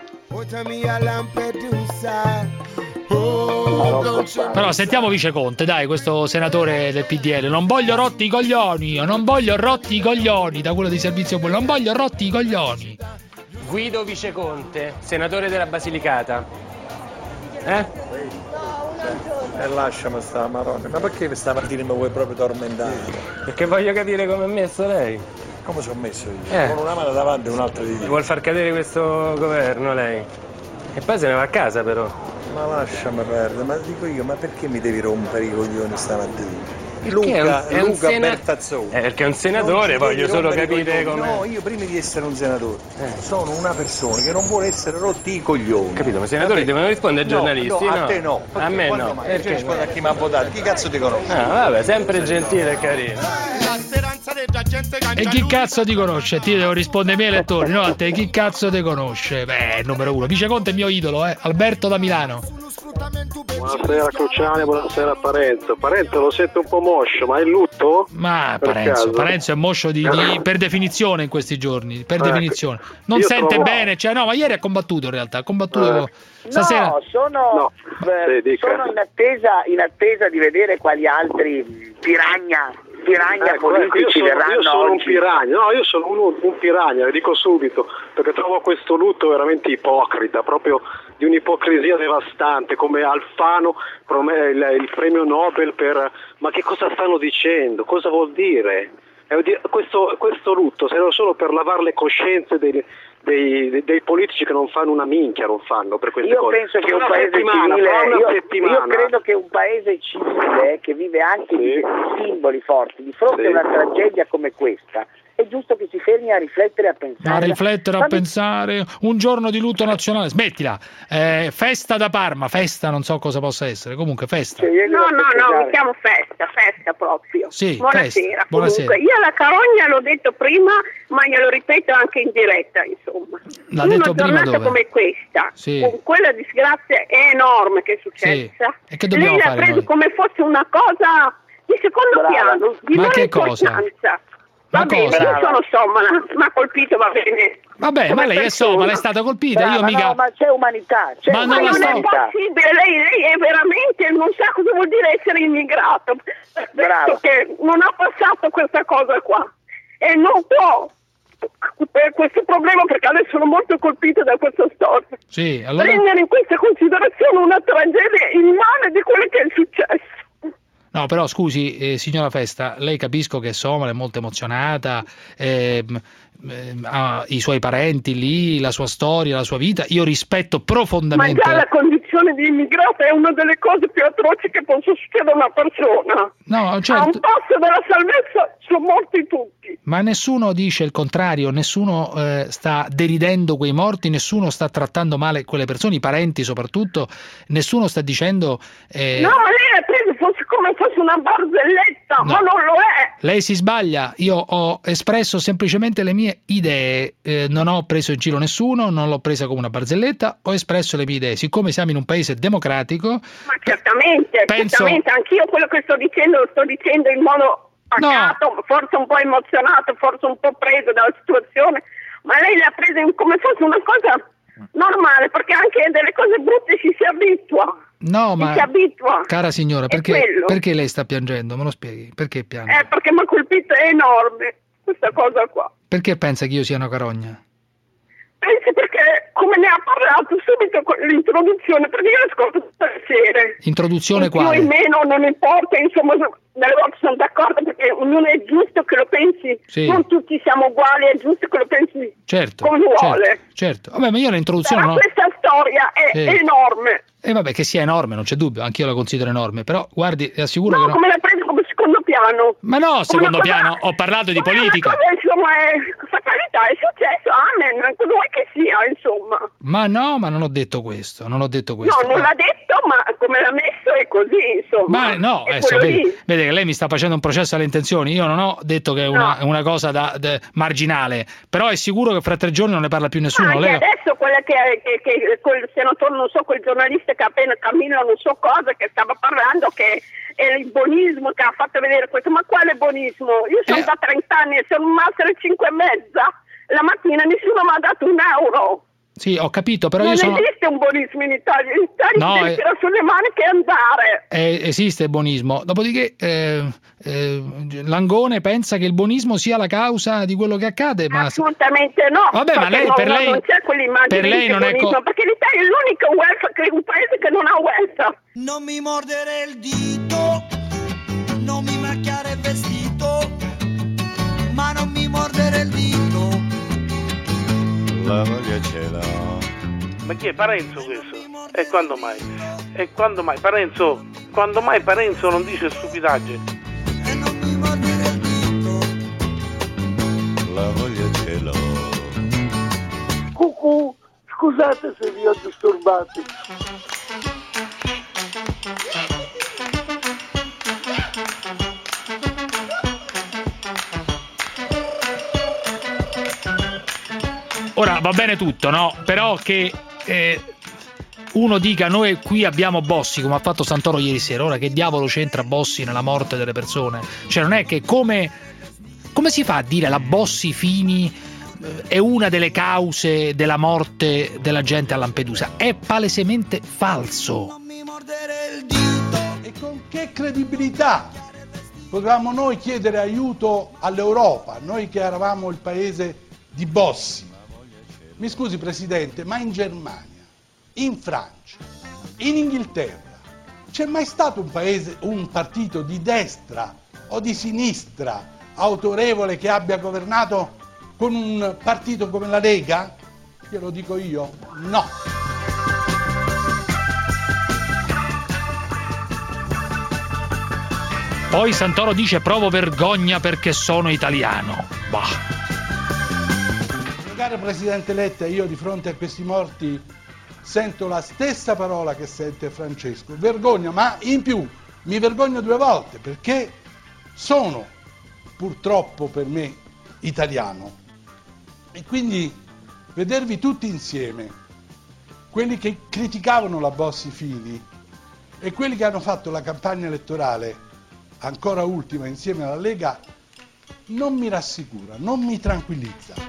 Però sentiamo Viceconte, dai, questo senatore del P D L. Non voglio rotti i coglioni, io non voglio rotti i coglioni, da quello di servizio pubblico, non voglio rotti i coglioni. Guido Viceconte, senatore della Basilicata. Eh? E lasciami sta maronna, ma perché stamattina mi vuoi proprio tormentare? Perché voglio capire come è messo lei. Come sono messo io? Eh. Con una mano davanti e un'altra di dietro. Vuol far cadere questo governo lei? E poi se ne va a casa però. Ma lasciami perdere, ma dico io, ma perché mi devi rompere i coglioni stamattina? Perché è un- Luca, è un Luca sena- Bertazzoni. Eh, perché è un senatore, Non ti voglio devi solo rompere i capire coglioni. come. No, io prima di essere un senatore sono una persona che non vuole essere rotti i coglioni. Capito, ma i senatori Vabbè. devono rispondere ai No, giornalisti, no, no? a te no. A Perché me quando no. mai? Perché? Rispondi a chi mi ha votato, chi cazzo ti conosce? Ah, vabbè, sempre gentile e carino. E chi cazzo ti conosce? Ti devo rispondere ai miei elettori, no a te, chi cazzo ti conosce? Beh, numero uno. Viceconte è il mio idolo, eh. Alberto da Milano. Buonasera Cruciani, buonasera Parenzo. Parenzo lo sento un po' moscio, ma è in lutto? Ma Per Parenzo, caso? Parenzo è moscio di, di- per definizione in questi giorni, per Ecco. definizione. Non Io sente trovo- bene, cioè no, ma ieri ha combattuto in realtà, ha combattuto Eh. stasera. No, sono, eh, sì, dica. sono in, attesa, in attesa di vedere quali altri piragna, piragna Ecco, ecco, io politici sono, verranno io sono un oggi. piragna, no, io sono uno, un piragna, le dico subito, perché trovo questo lutto veramente ipocrita, proprio di un'ipocrisia devastante, come Alfano prome- il, il premio Nobel per... Ma che cosa stanno dicendo? Cosa vuol dire? È di- Questo, questo lutto serve solo per lavare le coscienze dei, dei, dei politici che non fanno una minchia, non fanno per queste Io cose. penso che Fra un una paese settimana, civile, fra una io, settimana, io credo che un paese civile che vive anche di simboli forti, di fronte Sì. a una tragedia come questa, è giusto che si fermi a riflettere e a pensare. A riflettere, a Fammi- pensare, un giorno di lutto nazionale, smettila. Eh, festa da Parma, festa non so cosa possa essere, comunque festa. Cioè, io No, devo no, no, festeggiare. mi chiamo festa, festa proprio. Sì, Buonasera. festa. Buonasera. Comunque, io la carogna l'ho detto prima, ma glielo ripeto anche in diretta, insomma. L'ha Una detto prima giornata dove? come questa, Sì. con quella disgrazia enorme che è successa, E che dobbiamo lei l'ha fare preso noi? come fosse una cosa di secondo Brava. piano, di Ma non che cosa? importanza. Ma Va bene, cosa? io sono somala, mi ha colpito, va bene. Vabbè, Come ma lei è persona. somala, è stata colpita, Brava, io mica... no, ma c'è umanità, c'è Ma Ma non la non sto- è possibile, lei, lei è veramente, non sa cosa vuol dire essere immigrato, Brava. perché non ha passato questa cosa qua e non può per questo problema, perché adesso sono molto colpita da questa storia, Sì, allora... prendere in questa considerazione una tragedia immane di quello che è successo. No, però scusi, eh, signora Festa, lei capisco che è somala, è molto emozionata, ehm, ehm, ha i suoi parenti lì, la sua storia, la sua vita, io rispetto Ma profondamente... già la condizione di immigrato è una delle cose più atroci che possa succedere a una persona. No, A un certo, passo dalla salvezza sono morti tutti. ma nessuno dice il contrario, nessuno eh, sta deridendo quei morti, nessuno sta trattando male quelle persone, i parenti soprattutto, nessuno sta dicendo... eh, No, ma lei l'ha preso fosse come fosse una barzelletta, No. ma non lo è. Lei si sbaglia, io ho espresso semplicemente le mie idee, eh, non ho preso in giro nessuno, non l'ho presa come una barzelletta, ho espresso le mie idee. Siccome siamo in un paese democratico, Ma certamente, penso- certamente, anch'io quello che sto dicendo lo sto dicendo in modo pacato, forse un po' emozionato, forse un po' preso dalla situazione, ma lei l'ha presa in- come fosse una cosa normale, perché anche delle cose brutte ci si abitua. no, Ci ma si abitua. cara signora, È perché, quello. perché lei sta piangendo? Me lo spieghi? Perché piange? Eh, perché mi ha colpito, è enorme questa cosa qua. Perché pensa che io sia una carogna? Pensi perché, come ne ha parlato subito con l'introduzione, perché io ascolto tutte le sere. Introduzione In più o quale? in meno non importa, insomma, delle volte sono d'accordo perché ognuno è giusto che lo pensi, Sì. non tutti siamo uguali, è giusto che lo pensi Certo, come vuole. certo, certo. Vabbè, ma io l'introduzione Però no. questa storia è Sì. enorme. E vabbè, che sia enorme, non c'è dubbio, anch'io la considero enorme, però guardi, le assicuro No, che no. come l'ha preso come secondo piano. Ma no, Come secondo una cosa- piano, ho parlato di come una politica. cosa, insomma, è, fatalità, è successo, amen, cosa vuoi che sia, insomma. Ma no, ma non ho detto questo, non ho detto questo. No, non l'ha detto, ma come l'ha messo è così, insomma. Ma no, è adesso quello vede, lì. vede che lei mi sta facendo un processo alle intenzioni, io non ho detto che è una, No. una cosa da, da- marginale, però è sicuro che fra tre giorni non ne parla più nessuno. Anche Lei- adesso quella che, che, che quel senatore, non so, quel giornalista che appena cammina, non so cosa, che stava parlando, che è il buonismo che ha fatto vedere questo, ma quale buonismo? Io sono Eh. da trenta anni e sono un master cinque e mezza, la mattina nessuno mi ha dato un euro. Sì, ho capito, però non io sono... esiste un buonismo in Italia, in Italia No, si deve eh... tirare sulle maniche e andare. Eh, esiste il buonismo, dopodiché eh, eh, Langone pensa che il buonismo sia la causa di quello che accade, ma... Assolutamente no. Vabbè, ma lei, non, per lei, non c'è quell'immagine per lei di non è buonismo, co- perché l'Italia è l'unico welfare, che è un paese che non ha welfare. Non mi mordere il dito, non mi macchiare il vestito, ma non mi mordere il dito. La voglia ce l'ho. Ma chi è Parenzo questo? E quando mai? E quando mai? Parenzo, quando mai Parenzo non dice stupidaggine? La voglia ce l'ho. Cucù, scusate se vi ho disturbati. Ora va bene tutto, no? Però che eh, uno dica noi qui abbiamo Bossi, come ha fatto Santoro ieri sera, ora che diavolo c'entra Bossi nella morte delle persone? Cioè non è che come, come si fa a dire la Bossi-Fini eh, è una delle cause della morte della gente a Lampedusa? È palesemente falso. E con che credibilità potevamo noi chiedere aiuto all'Europa, noi che eravamo il paese di Bossi? Mi scusi Presidente, ma in Germania, in Francia, in Inghilterra, c'è mai stato un paese, un partito di destra o di sinistra autorevole che abbia governato con un partito come la Lega? Glielo dico io, no. Poi Santoro dice provo vergogna perché sono italiano. Bah. Caro Presidente Letta, io di fronte a questi morti sento la stessa parola che sente Francesco, vergogna, ma in più mi vergogno due volte perché sono purtroppo per me italiano e quindi vedervi tutti insieme, quelli che criticavano la Bossi-Fini e quelli che hanno fatto la campagna elettorale ancora ultima insieme alla Lega, non mi rassicura, non mi tranquillizza.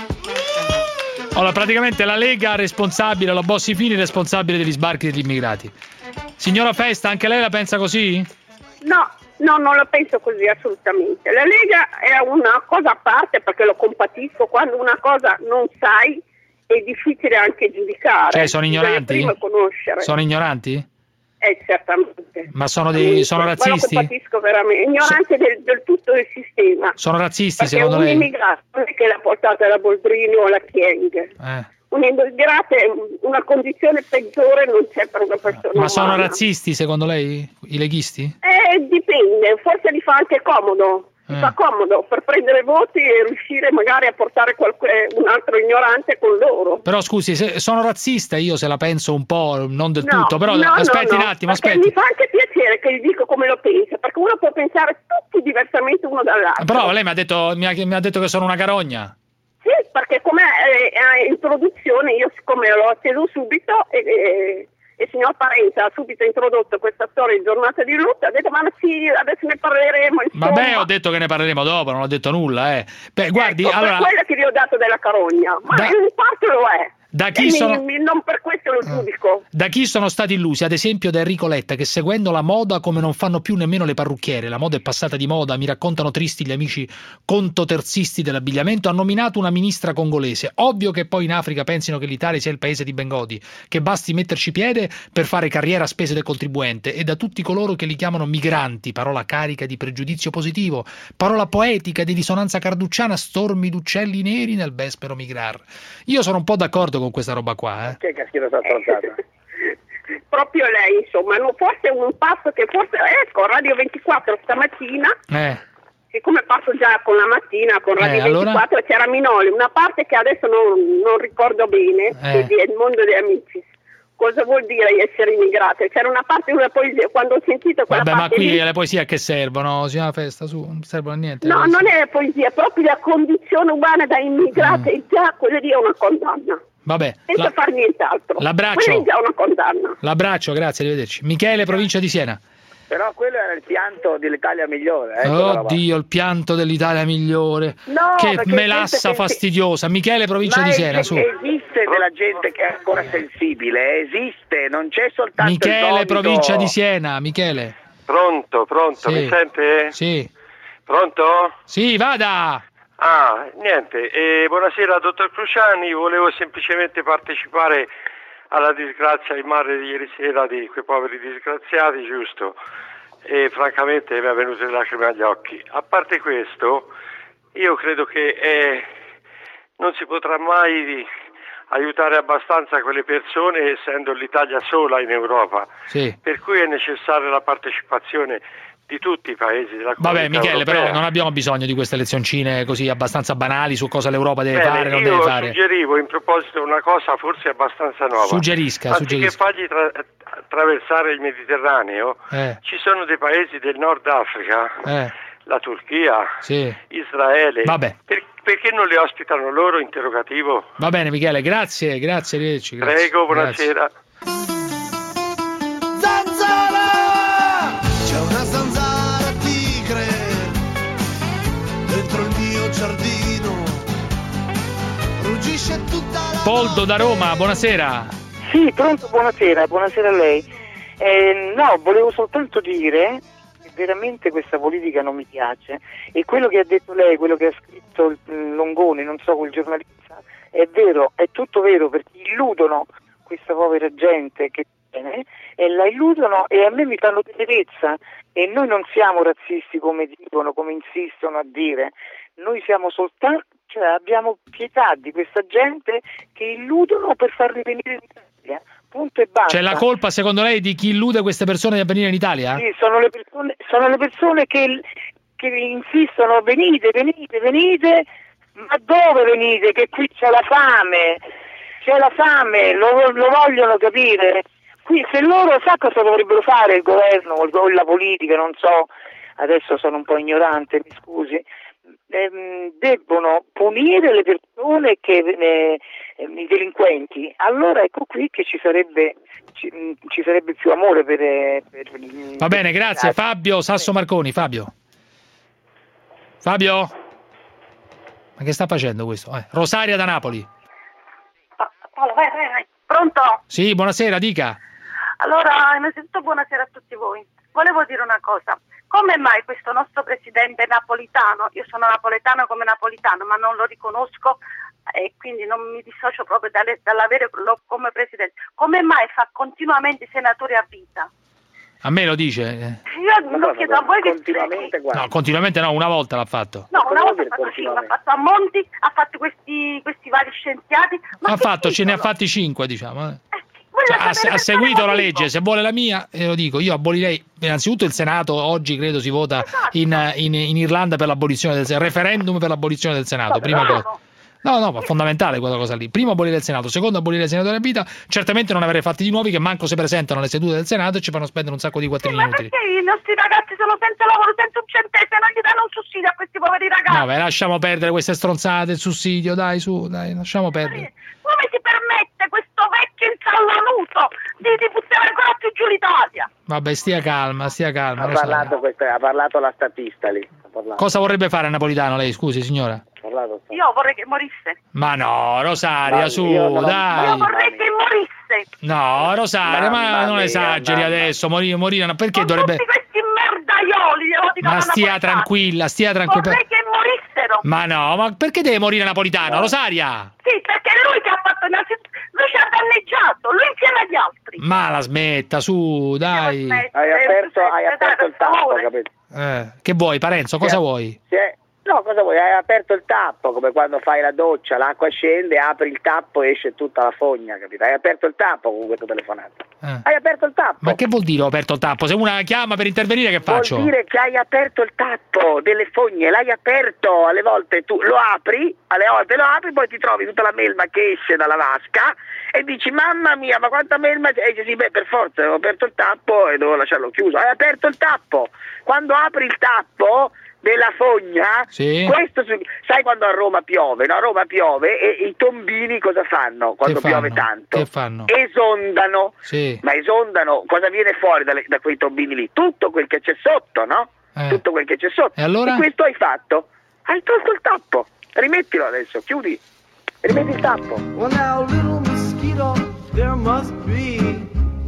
Allora, praticamente la Lega responsabile, la Bossi-Fini responsabile degli sbarchi degli immigrati. Signora Festa, anche lei la pensa così? No, no, non la penso così assolutamente. La Lega è una cosa a parte perché lo compatisco, quando una cosa non sai è difficile anche giudicare. Cioè, sono ignoranti? Prima conoscere. Sono ignoranti? Eh, certamente. Ma sono dei sono razzisti? Ma lo compatisco veramente, ignorante so, del, del tutto del sistema. Sono razzisti perché secondo un lei? Un immigrato non è che l'ha portata la Boldrini o la Chieng. Eh. Un immigrato è una condizione peggiore non c'è per una persona. Ma sono umana. Razzisti secondo lei? I leghisti? Eh, dipende, forse gli fa anche comodo. Eh. Fa comodo per prendere voti e riuscire magari a portare qualche, un altro ignorante con loro. Però scusi, se sono razzista io se la penso un po', non del no, tutto, però no, aspetti no, no, un attimo, perché aspetti. mi fa anche piacere che gli dico come lo pensa, perché uno può pensare tutti diversamente uno dall'altro. Però lei mi ha detto, mi ha, mi ha detto che sono una carogna. Sì, perché come eh, introduzione io siccome l'ho atteso subito e... Eh, il signor Parenza ha subito introdotto questa storia di giornata di lutto, ha detto ma sì, adesso ne parleremo, insomma. Vabbè, ho detto che ne parleremo dopo, non ho detto nulla, eh. Beh, guardi, ecco, allora... per quella che vi ho dato della carogna, ma da... in parte lo è. Da chi, e sono... mi, mi, non per questo lo giudico. Da chi sono stati illusi? Ad esempio da Enrico Letta, che seguendo la moda come non fanno più nemmeno le parrucchiere, la moda è passata di moda, mi raccontano tristi gli amici contoterzisti dell'abbigliamento, ha nominato una ministra congolese. Ovvio che poi in Africa pensino che l'Italia sia il paese di Bengodi, che basti metterci piede per fare carriera a spese del contribuente, e da tutti coloro che li chiamano migranti, parola carica di pregiudizio positivo, parola poetica di risonanza carducciana, stormi d'uccelli neri nel vespero migrar. Io sono un po' d'accordo con questa roba qua, eh. Che caschino sta affrontata? Proprio lei, insomma, no, forse un passo che forse, ecco, Radio ventiquattro stamattina, eh. siccome passo già con la mattina con Radio eh, ventiquattro, allora? C'era Minoli, una parte che adesso non, non ricordo bene, eh. che è il mondo degli amici. Cosa vuol dire essere immigrati? C'era una parte di una poesia, quando ho sentito quella Vabbè, parte ma qui lì... le poesie a che servono? Signora Festa, su, non servono a niente. No, non è poesia, è proprio la condizione umana da immigrati, mm. già quella lì è una condanna. Vabbè, senza la... fare nient'altro. L'abbraccio. Quella è già una condanna. L'abbraccio, grazie, arrivederci. Michele, provincia di Siena. Però quello era il pianto dell'Italia migliore. Eh, Oddio, il pianto dell'Italia migliore. No, che perché melassa gente- fastidiosa. Michele, provincia Ma di Siena, es- su. esiste della gente che è ancora sensibile, esiste, non c'è soltanto il Michele, gomito. provincia di Siena, Michele. Pronto, pronto, Sì. mi sente? Sì. Pronto? Sì, vada. Ah, niente, eh, buonasera dottor Cruciani, volevo semplicemente partecipare alla disgrazia in mare di ieri sera di quei poveri disgraziati, giusto? E francamente mi è venuto le lacrime agli occhi. A parte questo, io credo che eh, non si potrà mai aiutare abbastanza quelle persone essendo l'Italia sola in Europa, Sì. per cui è necessaria la partecipazione di tutti i paesi della comunità Vabbè, Michele, europea. però non abbiamo bisogno di queste lezioncine così abbastanza banali su cosa l'Europa deve Bene, fare, non io deve fare. suggerivo in proposito una cosa forse abbastanza nuova. Suggerisca, Anziché suggerisca. fargli tra- attraversare il Mediterraneo, Eh, ci sono dei paesi del Nord Africa, eh, la Turchia, sì. Israele. Vabbè. Per- perché non li ospitano loro? Interrogativo. Va bene, Michele, grazie, grazie, arrivederci. grazie, Prego, grazie. buonasera. Zanzara! C'è una zanzara tigre dentro il mio giardino. Ruggisce tutta la Poldo da Roma, buonasera. Sì, pronto, buonasera, buonasera a lei. Eh, no, volevo soltanto dire che veramente questa politica non mi piace e quello che ha detto lei, quello che ha scritto il Longoni, non so, quel giornalista, è vero, è tutto vero, perché illudono questa povera gente che viene e la illudono e a me mi fanno tenerezza e noi non siamo razzisti come dicono, come insistono a dire, noi siamo soltanto, cioè abbiamo pietà di questa gente che illudono per farli venire in Italia. Punto e basta. C'è la colpa, secondo lei, di chi illude queste persone di venire in Italia? Sì, sono le persone, sono le persone che, che insistono, venite, venite, venite, ma dove venite? Che qui c'è la fame, c'è la fame, lo, lo vogliono capire. Qui se loro sa cosa dovrebbero fare il governo o la politica, non so, adesso sono un po' ignorante, mi scusi, ehm, debbono punire le persone che eh, i delinquenti, allora ecco qui che ci sarebbe ci, ci sarebbe più amore per, per Va bene, grazie. Fabio Sasso Marconi, Fabio. Fabio? Ma che sta facendo questo? Eh, Rosaria da Napoli. Paolo, vai, vai, vai. Pronto? Sì, buonasera, dica. Allora, innanzitutto buonasera a tutti voi. Volevo dire una cosa. Come mai questo nostro presidente napolitano, io sono napoletano come napolitano, ma non lo riconosco e quindi non mi dissocio proprio dalle, dall'averlo come presidente, come mai fa continuamente i senatori a vita? A me lo dice? Io lo chiedo a voi che... Continuamente, guarda. No, continuamente no, una volta l'ha fatto. No, una volta ha fatto cinque, ha fatto a Monti, ha fatto questi, questi vari scienziati. Ma Ha che fatto, ce ne ha dicono? fatti cinque, diciamo. eh. Voglio Cioè, ha, sapere ha se seguito sono la vivo. legge, se vuole la mia, e lo dico, io abolirei innanzitutto il Senato, oggi credo si vota Esatto. in, in- in Irlanda per l'abolizione del Senato, referendum per l'abolizione del Senato, prima bravo. cosa. No, no, ma fondamentale quella cosa lì. Primo abolire il Senato, secondo abolire il Senato della vita, certamente non avere fatti di nuovi che manco si presentano alle sedute del Senato e ci fanno spendere un sacco di quattrini Ma inutili. perché i nostri ragazzi sono senza lavoro, senza un centesimo, non gli danno un sussidio a questi poveri ragazzi? No, beh, lasciamo perdere queste stronzate, il sussidio, dai, su, dai, lasciamo perdere. Come si permette questo vecchio insallanuto di, di buttare ancora più giù l'Italia? Vabbè, stia calma, stia calma. Ha lo sa. parlato, questa, ha parlato la statista lì. Ha parlato. Cosa vorrebbe fare Napolitano lei, scusi, signora? Ha parlato. Io vorrei che morisse. Ma no, Rosaria, Ma su, io non- dai. Io vorrei che morisse. No, Rosaria, ma Mamma non mia, esageri mamma. adesso, morire, morire, perché Con dovrebbe... tutti questi merdaioli, glielo dico Ma da stia napoletano. tranquilla, stia tranquilla. Vorrei che morissero. Ma no, ma perché deve morire Napolitano, Rosaria? Sì, perché è lui che ha fatto innanzitutto, lui ci ha danneggiato, lui insieme agli altri. Ma la smetta, su, dai. Hai aperto, hai aperto il tappo, capito? Eh, che vuoi, Parenzo, cosa vuoi? Si è- No, cosa vuoi? Hai aperto il tappo, come quando fai la doccia, l'acqua scende, apri il tappo e esce tutta la fogna, capito? Hai aperto il tappo con questa telefonata. Eh. Hai aperto il tappo. Ma che vuol dire ho aperto il tappo? Se una chiama per intervenire che faccio? Vuol dire che hai aperto il tappo delle fogne, l'hai aperto, alle volte tu lo apri, alle volte lo apri, poi ti trovi tutta la melma che esce dalla vasca e dici mamma mia, ma quanta melma c'è? E dici sì, beh, per forza, ho aperto il tappo e devo lasciarlo chiuso. Hai aperto il tappo. Quando apri il tappo della fogna, sì. questo su- sai quando a Roma piove, no? A Roma piove e i tombini cosa fanno quando Che fanno? piove tanto? Che fanno? Esondano, Sì. ma esondano, cosa viene fuori dalle- da quei tombini lì? Tutto quel che c'è sotto, no? Eh. Tutto quel che c'è sotto. E allora? questo hai fatto? Hai tolto il tappo, rimettilo adesso, chiudi, rimetti il tappo. Well, now, little mosquito, there must be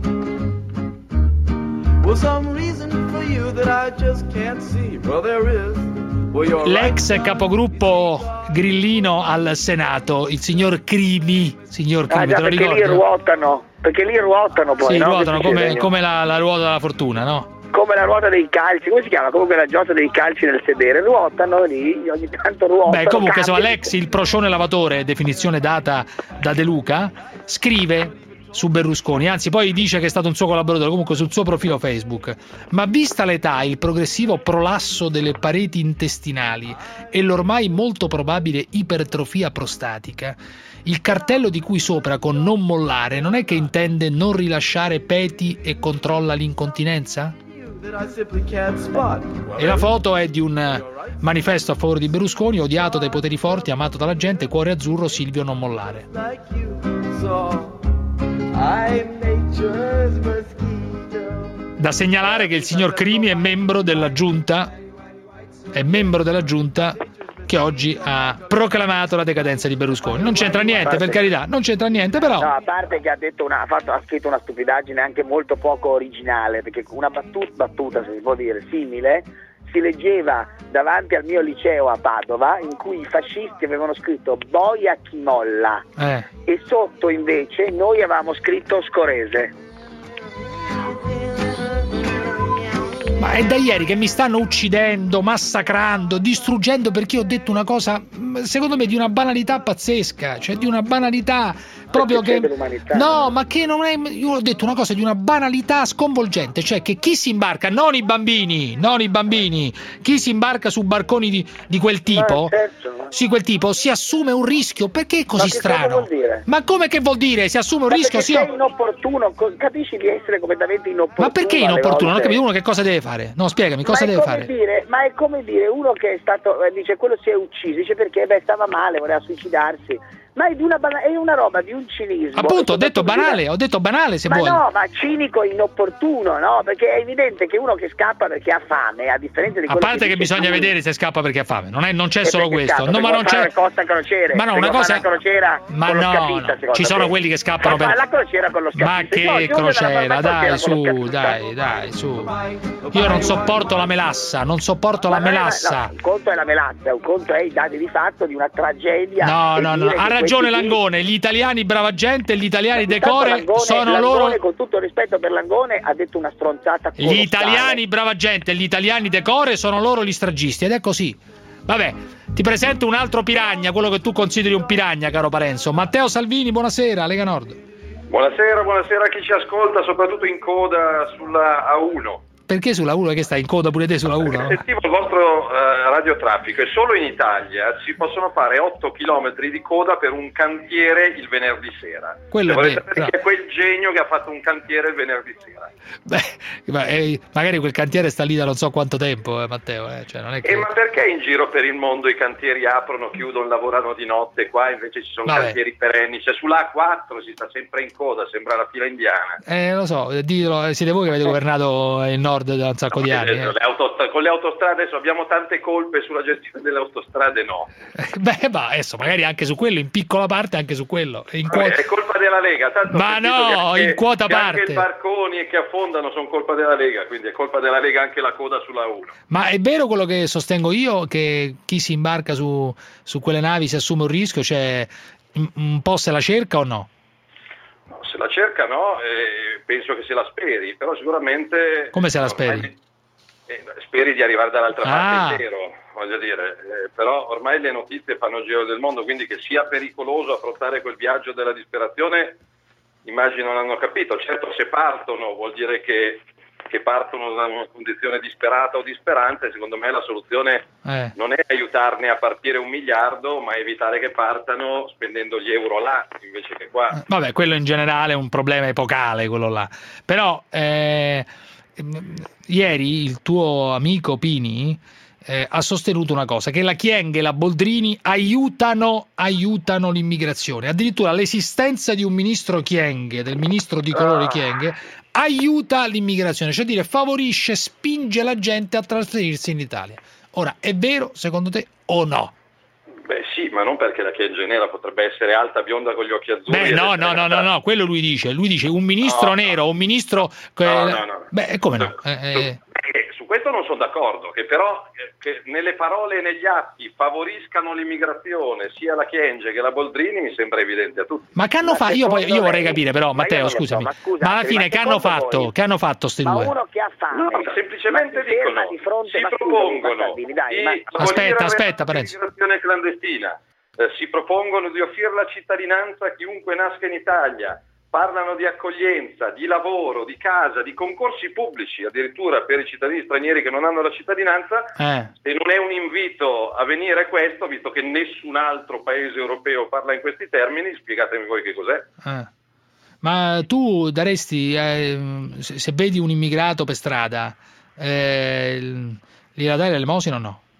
well some reason for you that I just can't see. Well, there is. Well, you're L'ex capogruppo grillino al Senato, il signor Crimi, signor Ah, Crimi, già, te lo perché lì ricordi? ruotano, perché lì ruotano poi, Sì, no? ruotano Che come, succede? come la, la ruota della fortuna, no? Come la ruota dei calci, come si chiama? Comunque la gioia dei calci nel sedere, ruotano lì, ogni tanto ruotano. Beh, comunque, insomma, cambiano. l'ex, il procione lavatore, definizione data da De Luca, scrive su Berlusconi, anzi poi dice che è stato un suo collaboratore, comunque sul suo profilo Facebook: ma vista l'età, il progressivo prolasso delle pareti intestinali e l'ormai molto probabile ipertrofia prostatica, il cartello di cui sopra con non mollare non è che intende non rilasciare peti e controlla l'incontinenza? that I simply can't spot. E la foto è di un manifesto a favore di Berlusconi, odiato dai poteri forti, amato dalla gente, cuore azzurro, Silvio non mollare. Like you saw, I'm nature's mosquito. Da segnalare che il signor Crimi è membro della giunta, è membro della giunta che oggi ha proclamato la decadenza di Berlusconi. Non c'entra niente, per carità, non c'entra niente, però. No, a parte che ha detto una, ha, fatto, ha scritto una stupidaggine anche molto poco originale, perché una battuta, battuta se si può dire, simile, si leggeva davanti al mio liceo a Padova, in cui i fascisti avevano scritto boia chi molla, Eh. e sotto invece noi avevamo scritto scorese. Ma è da ieri che mi stanno uccidendo, massacrando, distruggendo, perché io ho detto una cosa, secondo me, di una banalità pazzesca, cioè di una banalità proprio che... No, ma che non è... Io ho detto una cosa di una banalità sconvolgente, cioè che chi si imbarca, non i bambini, non i bambini, chi si imbarca su barconi di, di quel tipo, sì, quel tipo, si assume un rischio. Perché è così Ma che cosa strano? vuol dire? Ma come che vuol dire? Si assume un Ma rischio, perché sì. sei inopportuno, co- capisci di essere completamente inopportuno. Ma perché alle inopportuno? Non ho volte? capito, uno che cosa deve fare? No, spiegami, cosa ma è deve come fare? Dire, ma è come dire uno che è stato, eh, dice quello si è ucciso, dice perché beh, stava male, voleva suicidarsi. Ma è, di una, bana- è una roba di un cinismo. Appunto, ho detto Soprattutto banale, di- ho detto banale se ma vuoi. no, ma cinico e inopportuno, no? Perché è evidente che uno che scappa perché ha fame, a differenza di A quello parte che dice bisogna tu- vedere se scappa perché ha fame, non, è, non c'è E solo perché questo. scappa? No, ma Perché non vuole c'è. fare Costa crociere. Ma no, Perché una vuole cosa. fare la crociera Ma con lo no, scafista, no. secondo Ci sono te? quelli che scappano Ma per. la crociera con lo Ma scafista. che No, io voglio andare a fare crociera, la dai, crociera con lo su, scafista. dai, dai, su. Io non sopporto la melassa, non sopporto la Ma non è la- melassa. no, un conto è la melassa, un conto è i dati di fatto di una tragedia. No, e no, no, dire ha che ragione questi qui- Langone, gli italiani brava gente, gli italiani Intanto decore Langone- sono Langone, loro. con tutto il rispetto per Langone, ha detto una stronzata Gli colossale. italiani brava gente, gli italiani decore sono loro gli stragisti, ed è così. Vabbè, ti presento un altro piragna, quello che tu consideri un piragna, caro Parenzo. Matteo Salvini, buonasera, Lega Nord. Buonasera, buonasera a chi ci ascolta, soprattutto in coda sulla A uno. Perché sulla uno? Che stai in coda pure te sulla uno? no? Sentivo il vostro eh, radiotraffico e solo in Italia si possono fare otto chilometri di coda per un cantiere il venerdì sera. Quello E è vorrei vero, sapere chi è quel genio che ha fatto un cantiere il venerdì sera. Beh, ma, eh, magari quel cantiere sta lì da non so quanto tempo, eh, Matteo. Eh. Cioè, non è che... E ma perché in giro per il mondo i cantieri aprono, chiudono, lavorano di notte, qua invece ci sono Vabbè. cantieri perenni, cioè sull'A quattro si sta sempre in coda, sembra la fila indiana. Eh, lo so, dillo, eh, siete voi che avete governato il nord da un sacco di anni. Eh, Eh. le autostra- con le autostrade adesso abbiamo tante colpe, sulla gestione delle autostrade no. Beh, ma adesso magari anche su quello, in piccola parte anche su quello. In Vabbè, quota- è colpa della Lega, tanto ho Ma sentito no, che anche- in quota che anche parte. i barconi che affondano sono colpa della Lega, quindi è colpa della Lega anche la coda sulla uno. Ma è vero quello che sostengo io, che chi si imbarca su, su quelle navi si assume un rischio, cioè un, un po' se la cerca o no? No, se la cerca no, eh, penso che se la speri, però sicuramente... Come se la ormai- speri? eh, speri di arrivare dall'altra Ah. parte intero, voglio dire, eh, però ormai le notizie fanno il giro del mondo, quindi che sia pericoloso affrontare quel viaggio della disperazione, immagino l'hanno capito. Certo, se partono vuol dire che, che partono da una condizione disperata o disperante. Secondo me la soluzione Eh. non è aiutarne a partire un miliardo, ma evitare che partano spendendo gli euro là invece che qua. Vabbè, quello in generale è un problema epocale, quello là. Però eh, ieri il tuo amico Pini eh, ha sostenuto una cosa, che la Kyenge e la Boldrini aiutano, aiutano l'immigrazione. Addirittura l'esistenza di un ministro Kyenge, del ministro di colore Ah. Kyenge, aiuta l'immigrazione, cioè dire favorisce, spinge la gente a trasferirsi in Italia. Ora, è vero secondo te o no? Beh sì, ma non perché la Kyenge nera potrebbe essere alta, bionda con gli occhi azzurri. Beh, ed no, essere no, no, no, cantata. no, quello lui dice, lui dice un ministro No, nero, un ministro... No, no, no. Beh, come no? Eh, eh, Eh, su questo non sono d'accordo, che però eh, che nelle parole e negli atti favoriscano l'immigrazione sia la Kyenge che la Boldrini mi sembra evidente a tutti. Ma che hanno fatto? Io, poi, io vorrei capire però, Ma io Matteo, non lo so, scusami, ma ma, scusate, alla fine ma che hanno secondo fatto? voi- Che hanno fatto sti Ma due? uno che ha fame, No, semplicemente ma si ferma dicono di fronte, si ma scusami, propongono Salvini, dai, di ma- abolire Aspetta, il aspetta, reato di Parenzo. immigrazione clandestina, eh, si propongono di offrire la cittadinanza a chiunque nasca in Italia, parlano di accoglienza, di lavoro, di casa, di concorsi pubblici addirittura per i cittadini stranieri che non hanno la cittadinanza. Eh. Se non è un invito a venire questo, visto che nessun altro paese europeo parla in questi termini, spiegatemi voi che cos'è. Eh. Ma tu daresti, eh, se, se vedi un immigrato per strada, eh, gliela dai l'elemosina o no?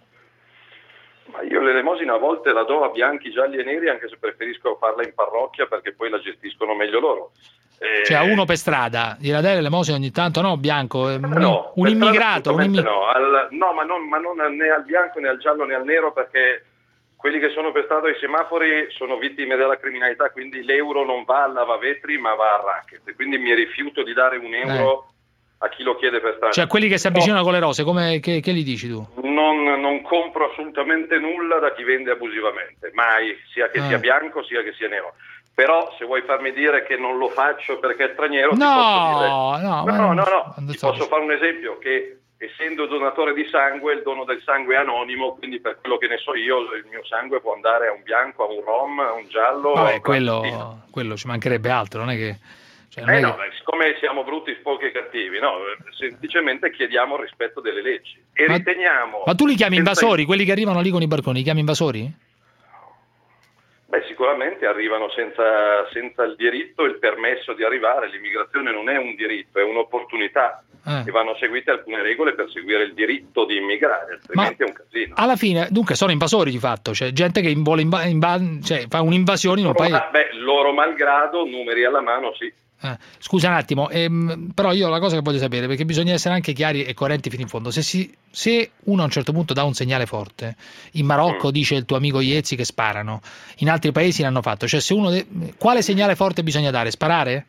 Ma io l'elemosina a volte la do a bianchi, gialli e neri, anche se preferisco farla in parrocchia perché poi la gestiscono meglio loro. Eh, Cioè a uno per strada, gliela dai l'elemosina ogni tanto? No, bianco, eh, un, no, un per strada immigrato, un assolutamente immi- no, Al- no, ma non, ma non né al bianco né al giallo né al nero, perché quelli che sono per strada ai semafori sono vittime della criminalità, quindi l'euro non va al lavavetri ma va al racket, e quindi mi rifiuto di dare un euro a chi lo chiede per strada. Cioè quelli che si avvicinano con le rose, come, che, che gli dici tu? Non, non compro assolutamente nulla da chi vende abusivamente, mai, sia che Eh. sia bianco sia che sia nero. Però se vuoi farmi dire che non lo faccio perché è straniero, ti No, posso dire... no, no, ma- no, no, no. non Ti so. posso fare un esempio, che essendo donatore di sangue, il dono del sangue è anonimo, quindi per quello che ne so io, il mio sangue può andare a un bianco, a un rom, a un giallo. a Vabbè, un quello, clandestino. quello ci mancherebbe altro, non è che... Cioè, non Eh è no, che- beh, siccome siamo brutti, sporchi e cattivi, no, semplicemente chiediamo il rispetto delle leggi e Ma- riteniamo... Ma tu li chiami senza- invasori, quelli che arrivano lì con i barconi, li chiami invasori? Beh, sicuramente arrivano senza, senza il diritto e il permesso di arrivare. L'immigrazione non è un diritto, è un'opportunità Eh. e vanno seguite alcune regole per seguire il diritto di immigrare, altrimenti è un casino. Alla fine, dunque, sono invasori di fatto, cioè gente che vuole inva- inva- cioè, fa un'invasione in un Loro- paese. beh, loro malgrado, numeri alla mano, sì. Eh, scusa un attimo, ehm, però io la cosa che voglio sapere, perché bisogna essere anche chiari e coerenti fino in fondo, se, si, se uno a un certo punto dà un segnale forte, in Marocco Mm. dice il tuo amico Iezzi che sparano, in altri paesi l'hanno fatto, cioè se uno de- quale segnale forte bisogna dare? Sparare?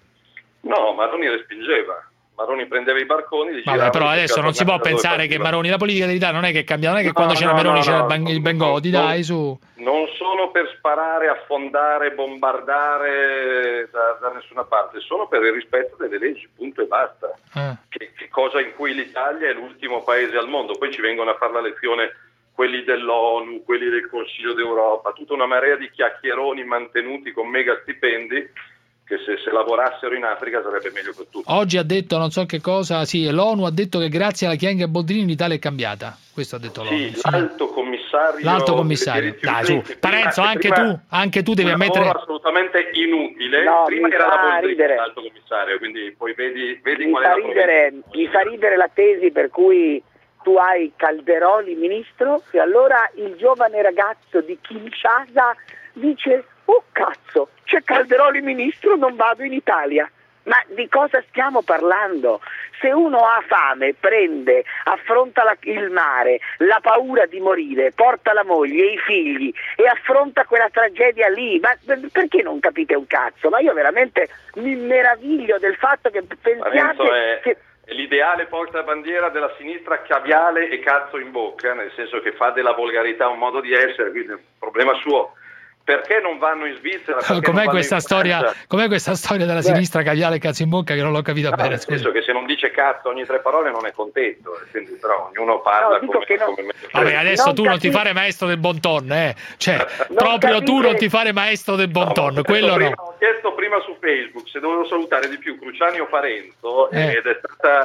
No, Maroni respingeva. Maroni prendeva i barconi, li Vabbè, girava però e adesso cercava non si può da dove pensare che partiva. Maroni, la politica dell'Italia non è che cambia, non è che No, quando c'era no, Meloni no, c'era no, il, ban- il no, Bengodi, no, dai su. Non sono per sparare, affondare, bombardare da, da nessuna parte, sono per il rispetto delle leggi, punto e basta. Eh. Che, che cosa in cui l'Italia è l'ultimo paese al mondo. Poi ci vengono a fare la lezione quelli dell'ONU, quelli del Consiglio d'Europa, tutta una marea di chiacchieroni mantenuti con mega stipendi, che se, se lavorassero in Africa sarebbe meglio per tutti. Oggi ha detto non so che cosa, sì, l'ONU ha detto che grazie alla Kyenge e Boldrini l'Italia è cambiata. Questo ha detto l'ONU. Sì, sì. l'alto commissario. L'alto commissario. dei diritti Dai, su. umani, che Parenzo, prima- anche prima tu, anche tu devi un ammettere. lavoro assolutamente inutile. No, prima mi era la fa Boldrini, ridere. l'alto commissario, quindi poi vedi, vedi Mi qual è fa, la ridere, mi fa ridere la tesi per cui tu hai Calderoli ministro e allora il giovane ragazzo di Kinshasa dice: oh cazzo, c'è Calderoli ministro, non vado in Italia. Ma di cosa stiamo parlando? Se uno ha fame, prende, affronta la- il mare, la paura di morire, porta la moglie, i figli e affronta quella tragedia lì, ma per- perché non capite un cazzo? Ma io veramente mi meraviglio del fatto che pensiate Parenzo è, che... è l'ideale portabandiera della sinistra caviale e cazzo in bocca, nel senso che fa della volgarità un modo di essere, quindi è un problema suo. Perché non vanno in Svizzera? Perché non Com'è vanno questa, in storia, Francia? com'è questa storia della Beh. sinistra caviale e cazzo in bocca che non l'ho capita No, bene? nel Scusa. senso che se non dice cazzo ogni tre parole non è contento, quindi però ognuno parla No, dico come, che no. come meglio Vabbè, crede. adesso Non tu non ti capi- fare maestro del bon ton, eh? Cioè, Non proprio tu capite- non ti fare maestro del bon No, ton, ho quello chiesto no. prima- Ho chiesto prima su Facebook se dovevo salutare di più Cruciani o Parenzo Eh. ed è stata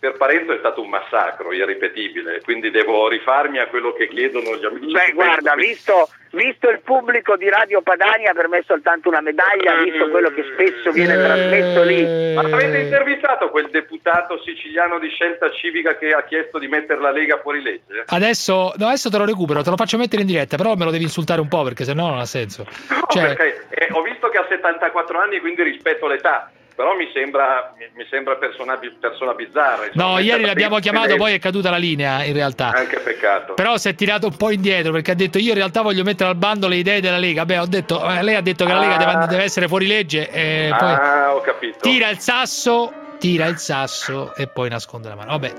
per Parenzo è stato un massacro irripetibile, quindi devo rifarmi a quello che chiedono gli amici. Beh, guarda, visto, visto il pubblico di Radio Padania, per me soltanto una medaglia, visto quello che spesso viene trasmesso lì. Ma avete intervistato quel deputato siciliano di Scelta Civica che ha chiesto di mettere la Lega fuori legge? Adesso, no, adesso te lo recupero, te lo faccio mettere in diretta, però me lo devi insultare un po' perché sennò non ha senso. No, cioè... perché eh, ho visto che ha settantaquattro anni, quindi rispetto l'età. Però mi sembra, mi, mi sembra persona, persona bizzarra. No, ieri l'abbiamo chiamato, poi è caduta la linea in realtà. Anche peccato. Però si è tirato un po' indietro perché ha detto io in realtà voglio mettere al bando le idee della Lega. Beh, ho detto, eh, lei ha detto che la Lega ah. deve, deve essere fuori legge e poi ah, ho capito. Tira il sasso, tira il sasso e poi nasconde la mano. Vabbè.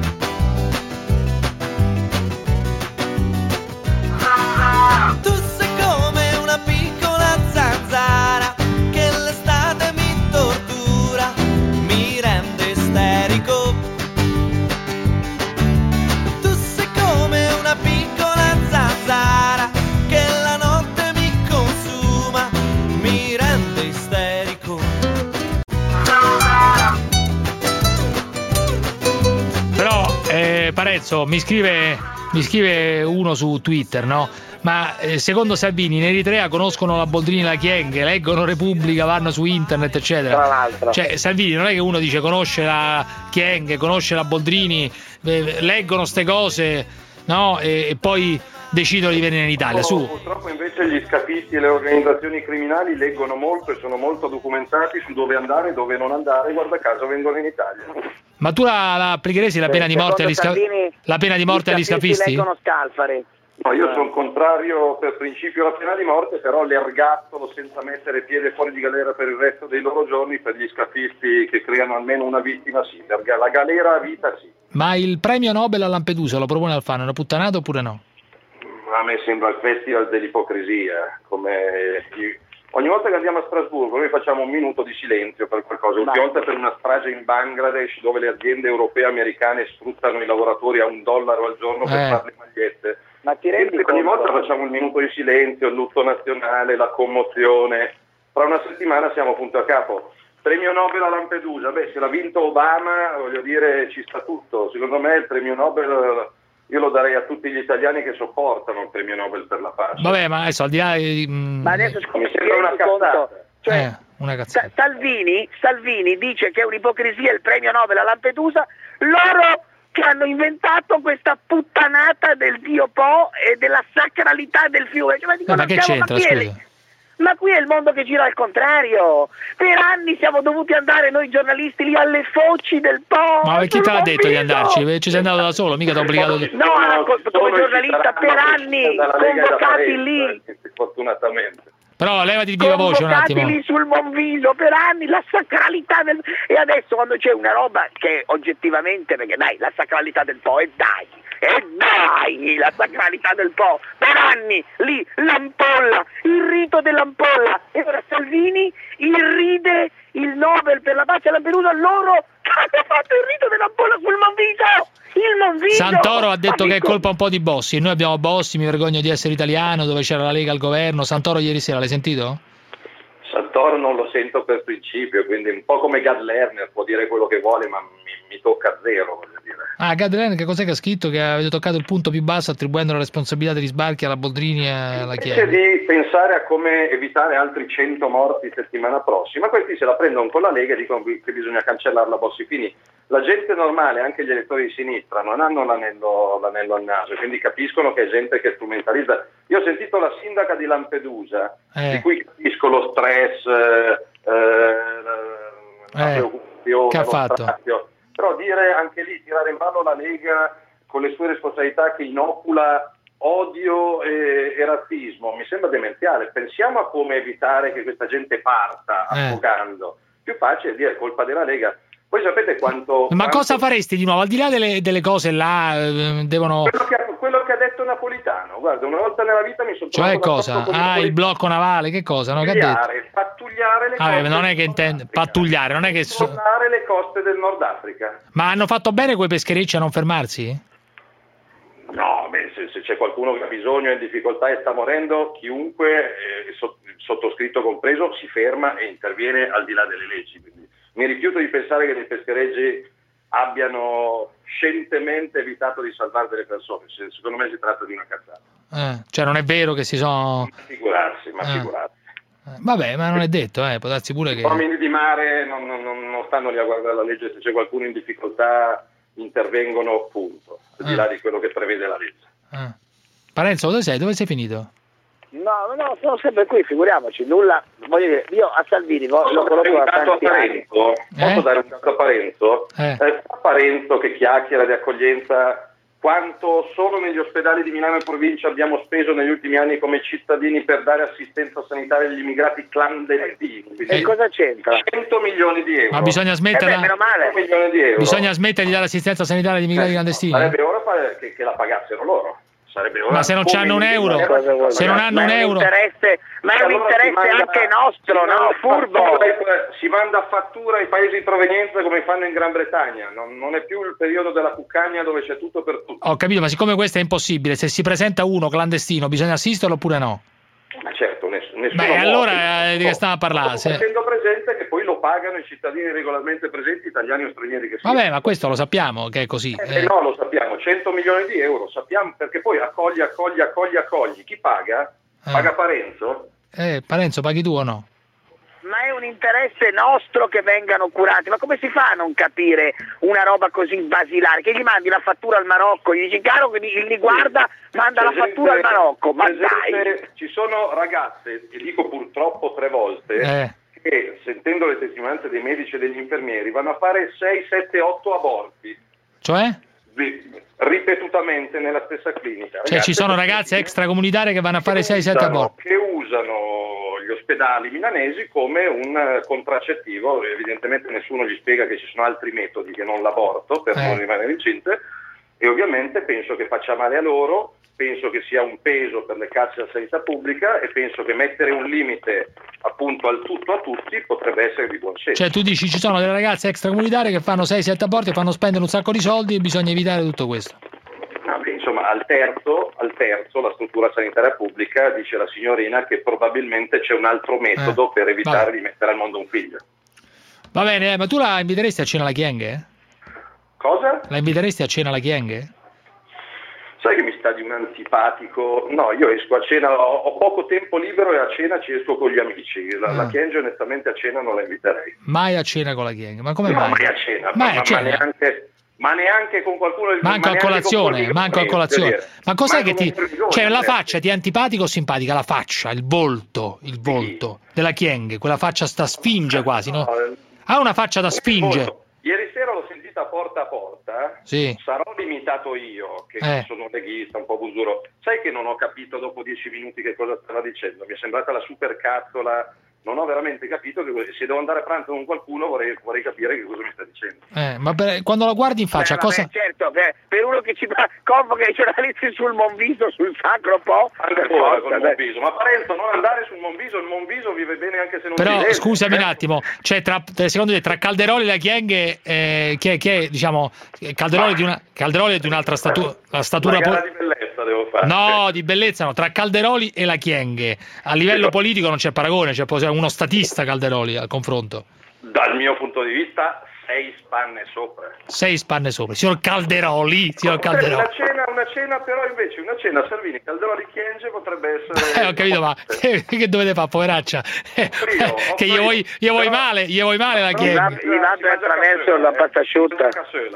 Tu sei come una piccola zanzara che l'estate mi tortura, mi rende isterico. Tu sei come una piccola zanzara che la notte mi consuma, mi rende isterico. Però eh, Parenzo mi scrive, mi scrive uno su Twitter, no? Ma eh, secondo Salvini in Eritrea conoscono la Boldrini e la Chieng, leggono Repubblica, vanno su internet eccetera. Tra l'altro. Cioè Salvini non è che uno dice conosce la Chieng, conosce la Boldrini, eh, leggono ste cose, no? E, e poi decidono di venire in Italia. Su. Purtroppo invece gli scafisti e le organizzazioni criminali leggono molto e sono molto documentati su dove andare e dove non andare, guarda caso vengono in Italia. Ma tu la, la applicheresti la pena di morte agli, sca- la pena di morte agli scafisti? Leggono Scalfari. No, io sono contrario per principio alla pena di morte, però l'ergastolo senza mettere piede fuori di galera per il resto dei loro giorni per gli scafisti che creano almeno una vittima sì, la galera a vita sì. Ma il premio Nobel a Lampedusa lo propone Alfano, è una puttanata oppure no? A me sembra il festival dell'ipocrisia, come ogni volta che andiamo a Strasburgo noi facciamo un minuto di silenzio per qualcosa, l'ultima volta per una strage in Bangladesh dove le aziende europee e americane sfruttano i lavoratori a un dollaro al giorno per Eh. fare le magliette. Ma ti rendi Ogni conto? volta facciamo il minuto di silenzio, il lutto nazionale, la commozione. Fra una settimana siamo punto a capo. Premio Nobel a Lampedusa, beh, se l'ha vinto Obama, voglio dire, ci sta tutto. Secondo me il premio Nobel io lo darei a tutti gli italiani che sopportano il premio Nobel per la pace. Vabbè, ma adesso al di là di... mm, Ma adesso Mi sembra una cazzata. Cioè, eh, una cazzata. Sa- Salvini, Salvini dice che è un'ipocrisia il premio Nobel a Lampedusa, loro che hanno inventato questa puttanata del Dio Po e della sacralità del fiume. Cioè, ma, dico, Eh, ma non che siamo- c'entra, ma qui è- scusa? Ma qui è il mondo che gira al contrario. Per anni siamo dovuti andare noi giornalisti lì alle foci del Po. Ma chi sul te l'ha detto di Monviso. andarci? Ci sei andato da solo, mica ti ho obbligato di... No, co- come giornalista per anni convocati lì. Fortunatamente. Però levati di viva voce un Convocati attimo. lì sul Monviso per anni, la sacralità del... E adesso quando c'è una roba che oggettivamente, perché dai, la sacralità del Po, e dai, e dai, la sacralità del Po, per anni, lì, l'ampolla, il rito dell'ampolla, e ora Salvini irride il Nobel per la pace a Lampedusa, loro hanno fatto il rito dell'ampolla sul Monviso, il Monviso! Santoro ha detto Ma che è dico- colpa un po' di Bossi, e noi abbiamo Bossi, mi vergogno di essere italiano, dove c'era la Lega al governo. Santoro ieri sera, l'hai sentito? Santoro non lo sento per principio, quindi un po' come Gad Lerner, può dire quello che vuole, ma mi, mi tocca a zero, voglio dire. Ah, Gadren, che cos'è che ha scritto? Che avete toccato il punto più basso attribuendo la responsabilità degli sbarchi alla Boldrini e alla Invece Chiesa. di pensare a come evitare altri cento morti settimana prossima, questi se la prendono con la Lega e dicono che bisogna cancellare la Bossi-Fini. La gente normale, anche gli elettori di sinistra, non hanno l'anello, l'anello al naso, quindi capiscono che è gente che strumentalizza. Io ho sentito la sindaca di Lampedusa, Eh. di cui capisco lo stress, eh, eh, la Eh, preoccupazione, che ha lo fatto? strazio. Però dire anche lì, tirare in ballo la Lega con le sue responsabilità che inocula odio e, e razzismo, mi sembra demenziale. Pensiamo a come evitare che questa gente parta Eh. affogando. Più facile è dire colpa della Lega. Poi sapete quanto... Ma quanto- cosa faresti di nuovo? Al di là delle, delle cose là, eh, devono... Quello che, quello che ha detto Napolitano, guarda, una volta nella vita mi sono Cioè trovato cosa? d'accordo con Ah, il Napolitano. blocco navale, che cosa? No, che ha detto? Pattugliare, pattugliare le Vabbè, coste ma non è che del intende... Nord Africa. Pattugliare, non è che... so- Controllare le coste del Nord Africa. Ma hanno fatto bene quei pescherecci a non fermarsi? No, beh, se, se c'è qualcuno che ha bisogno, è in difficoltà e sta morendo, chiunque, eh, so- sottoscritto compreso, si ferma e interviene al di là delle leggi. Quindi mi rifiuto di pensare che dei peschereggi abbiano scientemente evitato di salvare delle persone. Secondo me si tratta di una cazzata. Eh, cioè non è vero che si sono... Ma figurarsi, ma Eh. figurarsi. Vabbè, ma non è detto, eh, può darsi pure che... Gli uomini di mare non, non, non stanno lì a guardare la legge, se c'è qualcuno in difficoltà intervengono, punto, al di Eh. là di quello che prevede la legge. Eh. Parenzo, dove sei? Dove sei finito? No, no, sono sempre qui, figuriamoci, nulla, voglio dire, io a Salvini lo Posso conosco dare un da dato a tanti anni. Parenzo? Posso Eh? dare un dato a Parenzo? Eh. Eh, fa Parenzo che chiacchiera di accoglienza, quanto solo negli ospedali di Milano e provincia abbiamo speso negli ultimi anni come cittadini per dare assistenza sanitaria agli immigrati clandestini. E cosa c'entra? cento milioni di euro. Ma bisogna smettere, Eh beh, meno male. cento milioni di euro. bisogna smettere di dare assistenza sanitaria agli immigrati clandestini? Sarebbe ora fa- che, che la pagassero loro. Sarebbe ora Ma se non come c'hanno un minimo euro? euro, Se non hanno Ma un è un euro? interesse, ma è un Allora interesse si manda- anche nostro, si non manda furbo. fattura- Si manda a fattura ai paesi di provenienza come fanno in Gran Bretagna, non, non è più il periodo della cuccagna dove c'è tutto per tutto. Ho capito, ma siccome questo è impossibile, se si presenta uno clandestino bisogna assisterlo oppure no? Ma certo, ness- nessuno Beh, muore. allora eh, di che stiamo a parlare? Sto Se- facendo presente che poi lo pagano i cittadini regolarmente presenti, italiani o stranieri che siano. Vabbè, ma questo lo sappiamo che è così. Eh, eh. no, lo sappiamo, cento milioni di euro, sappiamo perché poi accogli, accogli, accogli, accogli. Chi paga? Paga Parenzo? Eh, Parenzo, paghi tu o no? Ma è un interesse nostro che vengano curati, ma come si fa a non capire una roba così basilare? Che gli mandi la fattura al Marocco, gli dici caro che li, li guarda, manda la Presente- fattura al Marocco, ma presente, dai! Ci sono ragazze, e dico purtroppo tre volte, Eh. che sentendo le testimonianze dei medici e degli infermieri vanno a fare sei, sette, otto aborti Cioè? ri- ripetutamente nella stessa clinica. Cioè ci sono ragazze extracomunitarie che vanno a fare sei sette aborti. Che usano gli ospedali milanesi come un eh, contraccettivo, evidentemente nessuno gli spiega che ci sono altri metodi che non l'aborto per Eh. non rimanere incinte, e ovviamente penso che faccia male a loro, penso che sia un peso per le casse della sanità pubblica e penso che mettere un limite appunto al tutto a tutti potrebbe essere di buon senso. Cioè tu dici ci sono delle ragazze extracomunitarie che fanno sei sette aborti e fanno spendere un sacco di soldi e bisogna evitare tutto questo. No, beh, insomma, al terzo, al terzo la struttura sanitaria pubblica dice la signorina che probabilmente c'è un altro metodo Eh, per evitare vabbè. di mettere al mondo un figlio. Va bene, eh, ma tu la inviteresti a cena la Chienghe? Cosa? La inviteresti a cena la Chienghe? Sai che mi sta di un antipatico? No, io esco a cena, ho, ho poco tempo libero e a cena ci esco con gli amici. La, Ah. la Chienge onestamente a cena non la inviterei. Mai a cena con la Chienghe? Ma come no, mai? mai a cena, Mai ma, a ma cena? neanche, ma neanche con qualcuno del Manco ma a neanche colazione, con manco a voglio colazione. dire. Ma cos'è Manco che ti... con Berlusconi, Cioè la certo. faccia ti è antipatica o simpatica? La faccia, il volto, il volto della Chienghe, quella faccia sta sfinge quasi, no? Ha una faccia da sfinge. Ieri sera l'ho sentita porta a porta, Sì. sarò limitato io, che Eh. sono leghista, un po' busuro. Sai che non ho capito dopo dieci minuti che cosa stava dicendo? Mi è sembrata la super cazzola, non ho veramente capito che se devo andare a pranzo con qualcuno vorrei, vorrei capire che cosa mi sta dicendo. Eh, ma per- quando la guardi in faccia, Beh, cosa... vabbè, certo, beh, per uno che ci fa- convoca i giornalisti sul Monviso, sul Sacro Po, per Ancora forza, con il dai. Monviso, ma Parenzo non andare sul Monviso, il Monviso vive bene anche se non Però si vede. scusami un eh. attimo, cioè tra, secondo te tra Calderoli e la Chienghe, eh, che, che è, diciamo, Calderoli di, una, Calderoli è di un'altra statura, la statura... Una gara po- di bellezza devo fare. No, di bellezza no, tra Calderoli e la Chienghe. A livello politico non c'è paragone, c'è può- uno statista Calderoli al confronto. Dal mio punto di vista sei spanne sopra. Sei spanne sopra. Signor Calderoli, signor Potrebbe- Calderoli. Una cena, una cena però invece, una cena Salvini, Calderoli, Chienge potrebbe essere... Eh, ho capito, ma che, che dovete fare, poveraccia? Eh, che gli vuoi, gli vuoi male, gli vuoi male la Gli va- Chienghe? gli vado attraverso la pasta asciutta.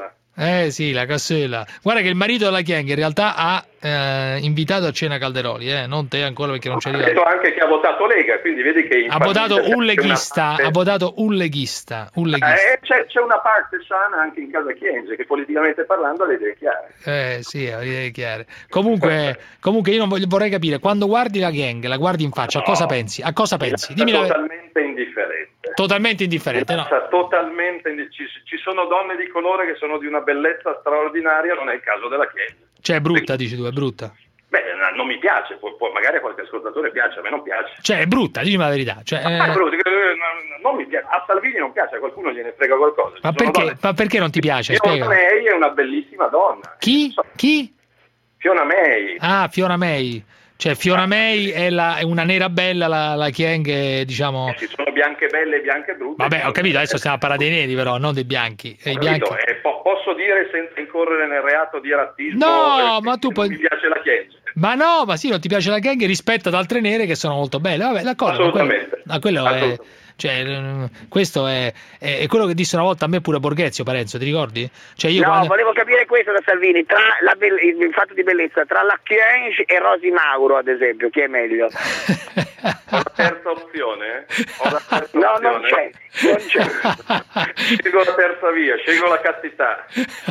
Eh sì, la cassola. Guarda che il marito della Chienghe in realtà ha eh, invitato a cena Calderoli, eh, non te ancora perché non c'è Ha detto arrivato. anche che ha votato Lega, quindi vedi che... in Ha votato famiglia c'è un anche una leghista, parte- ha votato un leghista, un leghista. Eh, c'è, c'è una parte sana anche in casa Chienge che politicamente parlando ha le idee chiare. Eh sì, ha le idee chiare. Comunque, comunque io non voglio- vorrei capire, quando guardi la Gang, la guardi in faccia, a cosa pensi? A cosa pensi? Dimmi la verità. Totalmente indifferente. Totalmente indifferente, no? Sta totalmente indi- ci, ci sono donne di colore che sono di una bellezza straordinaria, non è il caso della Chiesa. Cioè è brutta, dici tu, è brutta. Beh, no, non mi piace, può- può- magari a qualche ascoltatore piace, a me non piace. Cioè è brutta, dimmi la verità. Cioè, Ah, è eh, brutto, eh, non- non mi piace. A Salvini non piace, a qualcuno gliene frega qualcosa. Ci ma, sono perché, donne- ma perché non ti piace? Fiona Spiega. May è una bellissima donna. Chi? Chi? Fiona May. Ah, Fiona May. Cioè Fiona May è, la, è una nera bella, la, la Chieng è, diciamo... Ci sono bianche belle e bianche brutte. Vabbè, ho capito, adesso stiamo a parlare dei neri però, non dei bianchi. E i bianchi... eh, po- posso dire senza incorrere nel reato di razzismo? No, eh, ma tu puoi... Mi piace la Chieng. Ma no, ma sì, non ti piace la Chieng rispetto ad altre nere che sono molto belle. Vabbè, d'accordo. Assolutamente. Ma quello, ma quello è... Cioè, questo è, è, è quello che disse una volta a me pure Borghezio, Parenzo, ti ricordi? Cioè io no, quando... volevo capire questo da Salvini, tra la be- il fatto di bellezza, tra la Chieng e Rosy Mauro, ad esempio, chi è meglio? Ho la terza opzione? Ho la terza no, opzione. non c'è, non c'è. Scelgo la terza via, scelgo la castità.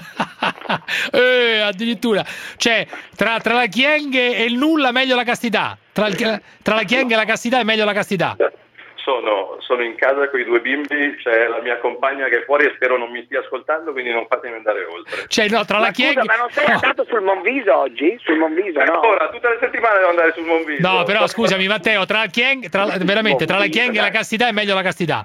eh, addirittura, cioè, tra, tra la Chieng e il nulla meglio la castità. Tra, il, tra la Chieng e la castità è meglio la castità. Sono, sono in casa con i due bimbi, c'è la mia compagna che è fuori e spero non mi stia ascoltando, quindi non fatemi andare oltre. Cioè, no, tra ma la Chieng... Scusa, ma non sei no. andato sul Monviso oggi? Sul Monviso, no? Ora, tutte le settimane devo andare sul Monviso. No, però scusami Matteo, tra la Chieng, tra, veramente, tra la Chieng e la castità è meglio la castità.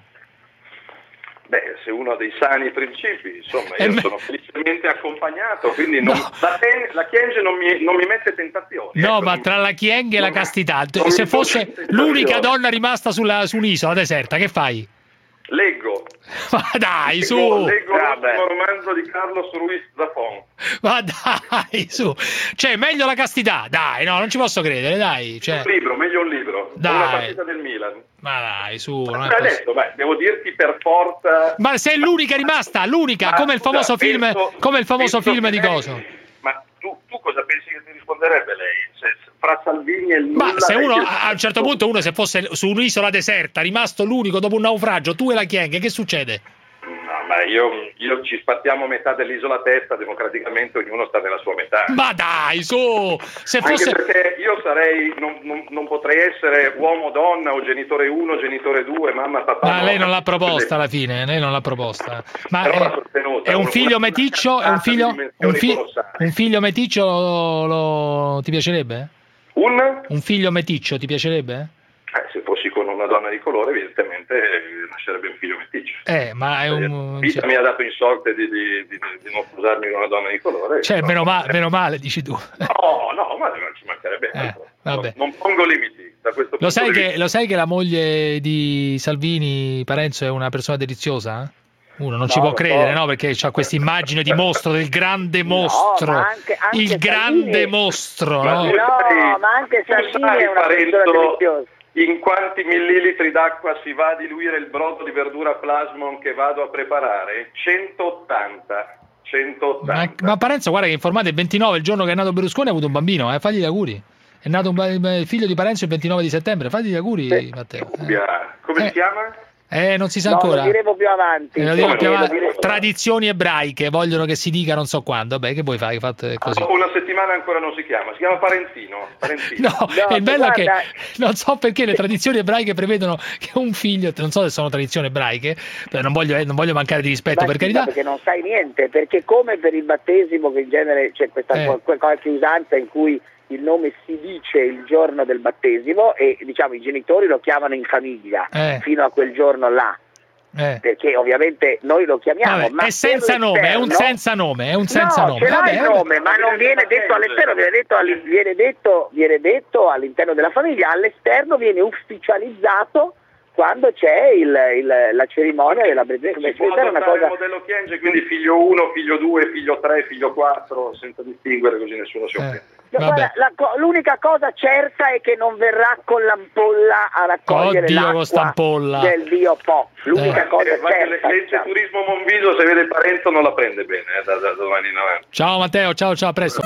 Beh, se uno ha dei sani principi, insomma, io me... sono felicemente accompagnato, quindi non, no. la, ten, la Chieng non mi, non mi mette tentazioni. No, ecco, ma tra la Chieng e la castità, se fosse l'unica donna rimasta sulla, su un'isola deserta, che fai? Leggo. Ma dai, leggo, su! Leggo l'ultimo romanzo di Carlos Ruiz Zafón. Ma dai, su! Cioè, meglio la castità, dai, no, non ci posso credere, dai. Cioè... Un libro, meglio un libro. Dai. Una partita del Milan. Ma dai, su, non è detto, beh, devo dirti per forza. Ma sei l'unica rimasta, l'unica, ma, come il famoso scusa, film, penso, come il famoso film di coso. Ma tu, tu cosa pensi che ti risponderebbe lei? Se, fra Salvini e il Ma nulla, se uno che... a un certo punto uno se fosse su un'isola deserta, rimasto l'unico dopo un naufragio, tu e la Chieng, che succede? No, ma io, io ci spartiamo metà dell'isola testa, democraticamente ognuno sta nella sua metà. Ma dai, su! Se fosse... Anche perché io sarei, non, non, non potrei essere uomo, donna o genitore uno, genitore due, mamma, papà. Ma no, lei non l'ha proposta alla fine, lei non l'ha proposta. Ma è, è un figlio meticcio? È un figlio, un, fi- un figlio meticcio lo, lo, ti piacerebbe? Un? Un figlio meticcio ti piacerebbe? Eh, se fossi con una donna di colore, evidentemente eh, nascerebbe un figlio meticcio. Eh, ma è un... Vita cioè... mi ha dato in sorte di, di, di, di non sposarmi con una donna di colore. Cioè, no, meno, ma- meno male, dici tu. No, no, ma non ci mancherebbe altro. Eh, vabbè. Non, non pongo limiti da questo punto lo sai di che, vista. Lo sai che la moglie di Salvini, Parenzo, è una persona deliziosa? Uno non no, ci può credere, so. no? Perché c'ha questa immagine di mostro, del grande mostro, no, anche, anche il Salvini... grande mostro, ma no? No, ma anche Salvini è una persona deliziosa. In quanti millilitri d'acqua si va a diluire il brodo di verdura plasmon che vado a preparare? centottanta. centottanta. Ma, ma Parenzo, guarda che informate, il ventinove, il giorno che è nato Berlusconi, ha avuto un bambino, eh? Fagli gli auguri. È nato un, il figlio di Parenzo il ventinove di settembre, fagli gli auguri, sì. Matteo. Eh. Come eh. si chiama? Eh, non si sa no, ancora. Lo diremo più avanti. Eh, lo diremo più avanti. Tradizioni ebraiche, vogliono che si dica non so quando. Vabbè, che vuoi fare? Fate così. Dopo una settimana ancora non si chiama, si chiama Parentino. Parentino. No, no, il bello è che non so perché le tradizioni ebraiche prevedono che un figlio, non so se sono tradizioni ebraiche, non voglio, non voglio mancare di rispetto, ma per sì, carità. Perché non sai niente, perché come per il battesimo che in genere c'è questa eh. qualche usanza in cui il nome si dice il giorno del battesimo e diciamo i genitori lo chiamano in famiglia eh. fino a quel giorno là. Eh. Perché ovviamente noi lo chiamiamo, vabbè, ma è senza nome, è un senza nome, è un senza no, nome. Ce l'ha vabbè, il vabbè. nome, ma non viene detto all'esterno, viene detto, viene detto, viene detto all'interno della famiglia, all'esterno viene ufficializzato quando c'è il, il, la cerimonia della presenza. Si può adottare una cosa... il modello Chienge, quindi figlio uno, figlio due, figlio tre, figlio quattro, senza distinguere, così nessuno si offende. Eh. Guarda, la, l'unica cosa certa è che non verrà con l'ampolla a raccogliere Oddio, l'acqua del dio Po. L'unica eh. cosa eh, certa. Legge Turismo Monviso, se vede il Parenzo non la prende bene eh, da, da domani in avanti. Ciao Matteo, ciao, ciao, a presto.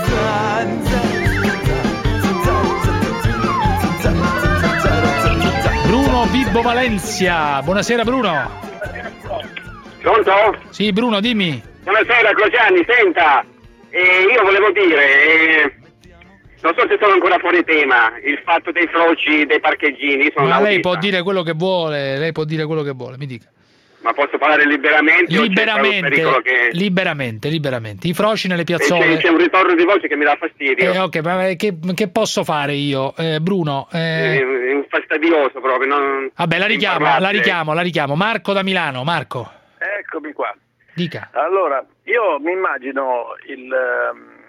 Bruno Bibbo Valencia, buonasera Bruno. Pronto? Sì Bruno, dimmi. Buonasera Cosiani, senta, eh, io volevo dire, eh, non so se sono ancora fuori tema, il fatto dei froci, dei parcheggini. Sono Ma lei autista. può dire quello che vuole, lei può dire quello che vuole, mi dica. Ma posso parlare liberamente? Liberamente, o c'è che... liberamente, liberamente. I froci nelle piazzole. C'è, c'è un ritorno di voce che mi dà fastidio. Eh, ok, ma che, che posso fare io? Eh, Bruno? Eh... È un fastidioso proprio. Non... Vabbè, la richiamo, la richiamo, la richiamo. Marco da Milano, Marco. Eccomi qua. Dica. Allora, io mi immagino il,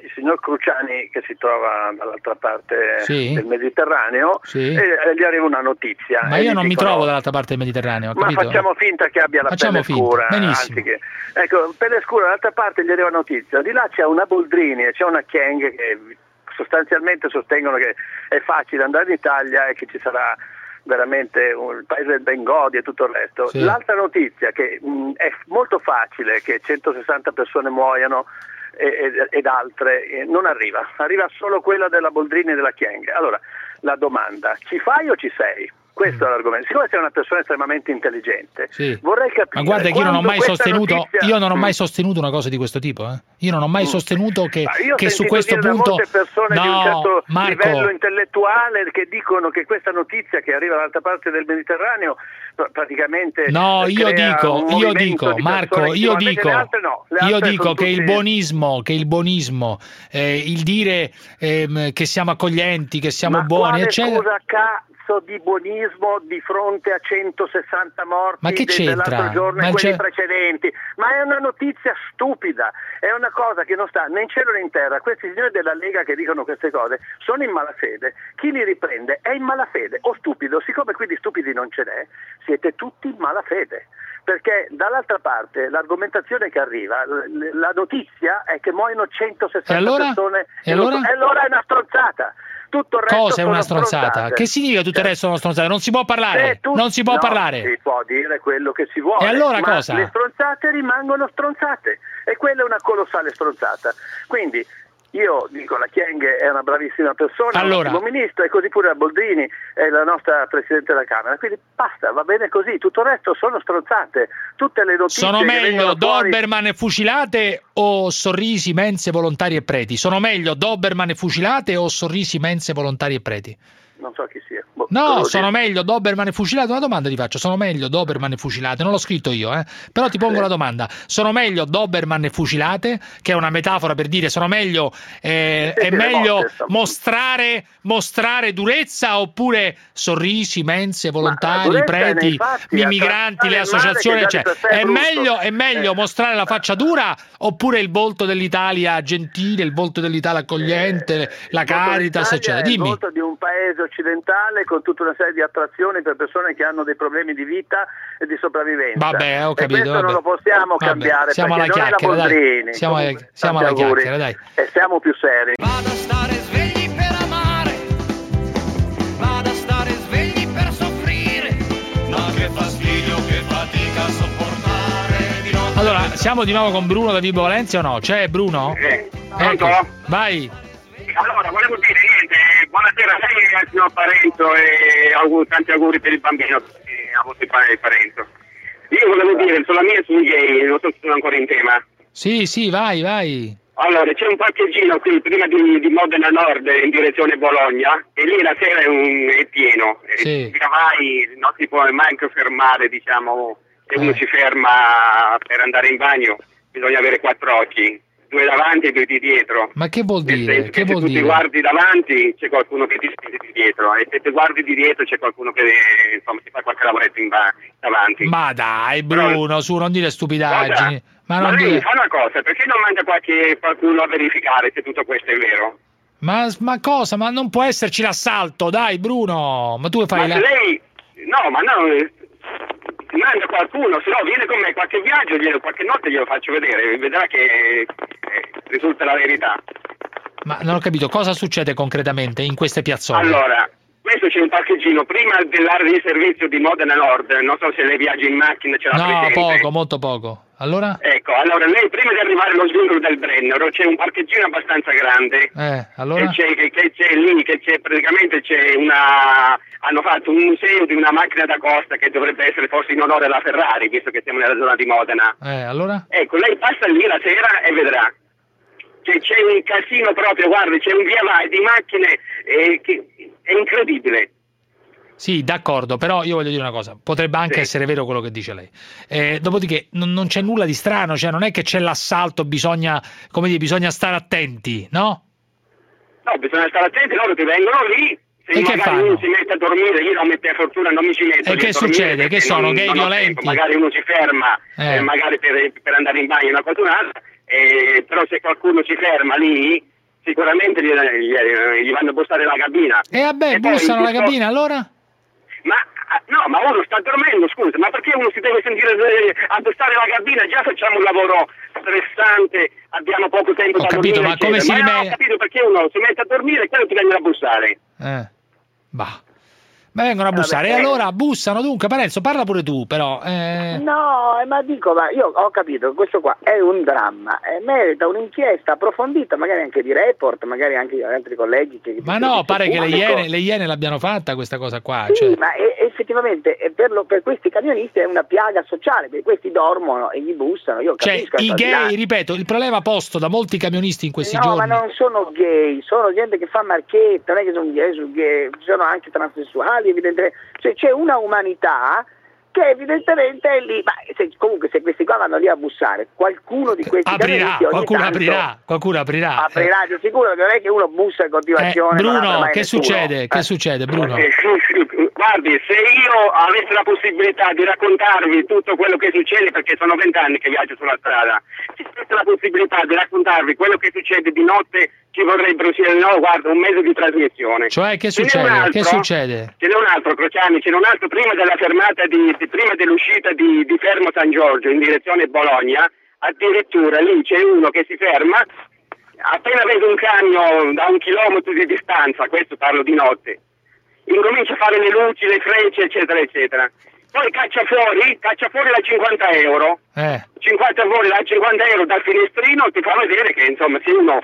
il signor Cruciani, che si trova dall'altra parte Sì. del Mediterraneo, Sì. e, e gli arriva una notizia. Ma e io gli non mi dicono, trovo dall'altra parte del Mediterraneo, ma capito? facciamo finta che abbia la Facciamo pelle finta, scura. benissimo. Anziché, ecco, pelle scura, dall'altra parte gli arriva notizia. Di là c'è una Boldrini e c'è una Chieng che sostanzialmente sostengono che è facile andare in Italia e che ci sarà veramente un, il paese del Bengodi e tutto il resto. Sì. L'altra notizia che mh, è molto facile che centosessanta persone muoiano e, e, ed altre eh, non arriva, arriva solo quella della Boldrini e della Chieng. Allora, la domanda, ci fai o ci sei? Questo è l'argomento. Siccome sei una persona estremamente intelligente, Sì. vorrei capire. Ma guarda che io non ho mai quando questa sostenuto, notizia- io non ho mai Mm. sostenuto una cosa di questo tipo, eh. Io non ho mai Mm. sostenuto che, Ma io ho che su sentito questo dire da punto molte persone di un no, certo Marco, livello intellettuale che dicono che questa notizia che arriva dall'altra parte del Mediterraneo pr- praticamente No, eh, io crea dico, un io movimento dico, di Marco, persone che io dicono, invece dico, le altre no, le io altre dico sono che il tutti- buonismo, che il buonismo, eh, il dire ehm, che siamo accoglienti, che siamo Ma buoni, quale, eccetera. scusa, cazzo di buonismo di fronte a centosessanta morti Ma che de- c'entra? dell'altro giorno Ma e quelli c'è- precedenti? Ma è una notizia stupida, è una cosa che non sta né in cielo né in terra. Questi signori della Lega che dicono queste cose sono in malafede, chi li riprende è in malafede o stupido. Siccome qui di stupidi non ce n'è, siete tutti in malafede. Perché dall'altra parte l'argomentazione che arriva, l- la notizia è che muoiono centosessanta E allora? persone E allora? e allora è una stronzata. Tutto il resto Cosa è sono una stronzata? stronzate. Che significa tutto il resto è una stronzata? Non si può parlare, Eh, tu- non si può no, parlare. Si può dire quello che si vuole. E allora ma cosa? Le stronzate rimangono stronzate e quella è una colossale stronzata. Quindi io dico la Chieng è una bravissima persona, Allora. un ottimo ministro, e così pure la Boldrini è la nostra Presidente della Camera. Quindi basta, va bene così, tutto il resto sono stronzate. Tutte le notizie Sono che meglio vengono fuori- Doberman e fucilate o sorrisi, mense, volontari e preti? Sono meglio Doberman e fucilate o sorrisi, mense, volontari e preti? Non so chi sia. Boh, No, quello sono lì. meglio Doberman e fucilate. Una domanda ti faccio: sono meglio Doberman e fucilate? Non l'ho scritto io, eh. Però ti pongo la domanda: sono meglio Doberman e fucilate? Che è una metafora per dire sono meglio. Eh, Sì, è sì, le meglio morte, insomma. mostrare, mostrare durezza oppure sorrisi, mense, volontari, durezza preti, nei fatti, i a migranti, le trattare il male associazioni, che già di eccetera. per sé è È brutto. meglio, è meglio Eh. mostrare la faccia dura oppure il volto dell'Italia gentile, il volto dell'Italia accogliente, la Caritas, L'Italia eccetera? è il Dimmi. volto di un paese occidentale con tutta una serie di attrazioni per persone che hanno dei problemi di vita e di sopravvivenza. Vabbè, ho capito, E questo vabbè. non lo possiamo Vabbè, cambiare siamo perché alla noi la chiacchiera, dai. Boldrini. Siamo, Comunque, siamo tanti alla auguri. chiacchiera, dai. E siamo più seri. Vado a stare svegli per amare, vado a stare svegli per soffrire, ma che fastidio, che fatica a sopportare di notte. Allora, siamo di nuovo con Bruno da Vibo Valencia o no? C'è Bruno? Eh, Ecco, pronto? vai. Allora, volevo dire niente, eh, buonasera a lei e al signor Parenzo e auguri- tanti auguri per il bambino che ha avuto il pa- il Parenzo. Io volevo dire, sulla mia sui gay, non so se sono ancora in tema. Sì, sì, vai, vai. Allora, c'è un parcheggino qui prima di, di Modena Nord in direzione Bologna e lì la sera è, un, è pieno. Sì. E vai, non si può neanche fermare, diciamo, se uno Eh. si ferma per andare in bagno bisogna avere quattro occhi, due davanti e due di dietro. Ma che vuol Nel dire? senso Che che se vuol tu ti dire? guardi davanti c'è qualcuno che ti spinge di dietro e se ti guardi di dietro c'è qualcuno che insomma ti fa qualche lavoretto in ba- davanti. Ma dai, Bruno, su, non dire stupidaggini. Ma Ma non lei dire... fa una cosa, perché non manda qualche, qualcuno a verificare se tutto questo è vero? Ma, ma cosa? Ma non può esserci l'assalto, dai, Bruno. Ma tu fai Ma la... se lei... No, ma no... eh, manda qualcuno, se no viene con me qualche viaggio, glielo, qualche notte glielo faccio vedere, vedrà che eh, risulta la verità. Ma non ho capito, cosa succede concretamente in queste piazzole? Allora, questo c'è un parcheggino prima dell'area di servizio di Modena Nord, non so se lei viaggia in macchina, ce l'ha No, presente. poco, molto poco. Allora? Ecco, allora lei prima di arrivare allo svincolo del Brennero c'è un parcheggino abbastanza grande. Eh, allora? Che c'è, che, che c'è lì, che c'è praticamente c'è una... hanno fatto un museo di una macchina da costa che dovrebbe essere forse in onore alla Ferrari, visto che siamo nella zona di Modena. Eh, allora? Ecco, lei passa lì la sera e vedrà. Che c'è un casino proprio, guardi, c'è un via vai di macchine eh, che è incredibile. Sì, d'accordo, però io voglio dire una cosa, potrebbe anche Sì. essere vero quello che dice lei. Eh, dopodiché non, non c'è nulla di strano, cioè non è che c'è l'assalto, bisogna, come dire, bisogna stare attenti, no? No, bisogna stare attenti, loro che vengono lì, se E che magari fanno? uno si mette a dormire, io non per fortuna non mi ci metto. E lì che a dormire succede? perché Che sono non- gay non ho violenti? tempo. Magari uno si ferma, Eh. eh, magari per, per andare in bagno una cosa o un'altra, eh, però se qualcuno si ferma lì, sicuramente gli, gli, gli vanno a bussare la cabina. E vabbè, e bussano poi, la cabina, allora? Ma no, ma uno sta dormendo, scusa, ma perché uno si deve sentire a bussare la cabina? Già facciamo un lavoro stressante, abbiamo poco tempo Ho da capito, dormire, ma come eccetera. si ma rime- ho capito perché uno si mette a dormire e quello ti viene a bussare. Eh, bah. Ma vengono a bussare, e vabbè, allora bussano dunque. Parenzo, parla pure tu, però. Eh... No, eh, ma dico, ma io ho capito che questo qua è un dramma, eh, merita un'inchiesta approfondita, magari anche di Report, magari anche di altri colleghi. Che, Ma no, pare che le pubblico. iene, le iene l'abbiano fatta questa cosa qua. Sì, Cioè. ma è, effettivamente è per, lo, per questi camionisti è una piaga sociale, perché questi dormono e gli bussano, io Cioè, capisco. i al di là- gay, ripeto, il problema posto da molti camionisti in questi no, giorni. ma non sono gay, sono gente che fa marchetta, non è che sono gay, sono gay, ci sono anche transessuali, evidentemente. Cioè, c'è una umanità che evidentemente è lì, ma se, comunque se questi qua vanno lì a bussare, qualcuno di questi Aprirà, camionisti ogni qualcuno tanto aprirà, qualcuno aprirà. aprirà, di sicuro, che non è che uno bussa in continuazione. Eh, non apre Bruno, mai che nessuno. succede? Che Eh. succede, Bruno? Eh, Guardi, se io avessi la possibilità di raccontarvi tutto quello che succede, perché sono vent'anni che viaggio sulla strada, se avessi la possibilità di raccontarvi quello che succede di notte, ci vorrebbero sia no, guarda, un mese di trasmissione. Cioè, che Ce n'è succede? un altro, Che succede? Ce n'è un altro, Crociani, ce n'è un altro prima della fermata, di, di- prima dell'uscita di, di Fermo San Giorgio in direzione Bologna, addirittura lì c'è uno che si ferma, appena vede un camion da un chilometro di distanza, questo parlo di notte, incomincia a fare le luci, le frecce, eccetera, eccetera. Poi caccia fuori, caccia fuori la cinquanta euro, Eh. cinquanta fuori la cinquanta euro dal finestrino, ti fa vedere che insomma se uno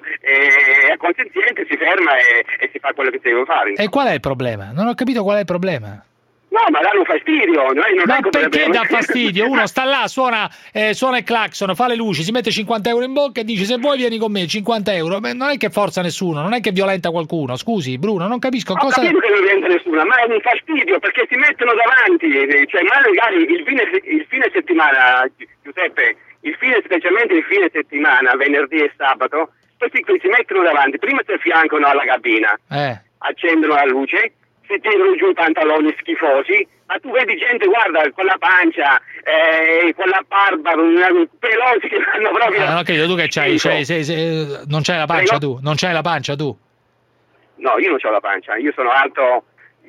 è consenziente si ferma e, e si fa quello che deve fare. E qual è il problema? Non ho capito qual è il problema. No, ma danno fastidio. Noi non Ma è come perché abbiamo- dà fastidio? Uno sta là, suona, eh, suona il clacson, fa le luci, si mette cinquanta euro in bocca e dice se vuoi vieni con me, cinquanta euro. Beh, non è che forza nessuno, non è che violenta qualcuno. Scusi, Bruno, non capisco Ho cosa... capito che non viene nessuna, ma è un fastidio perché si mettono davanti, eh, cioè magari il fine, il fine settimana, Gi- Giuseppe, il fine, specialmente il fine settimana, venerdì e sabato, questi qui si mettono davanti, prima si affiancano alla cabina, Eh. accendono la luce, si tirano giù i pantaloni schifosi, ma tu vedi gente, guarda, con la pancia, eh, con la barba, pelosi che vanno proprio... Ah, non ho capito, tu che c'hai? c'hai sei- sei- non c'hai la pancia Prego? tu? Non c'hai la pancia tu? No, io non ho la pancia, io sono alto,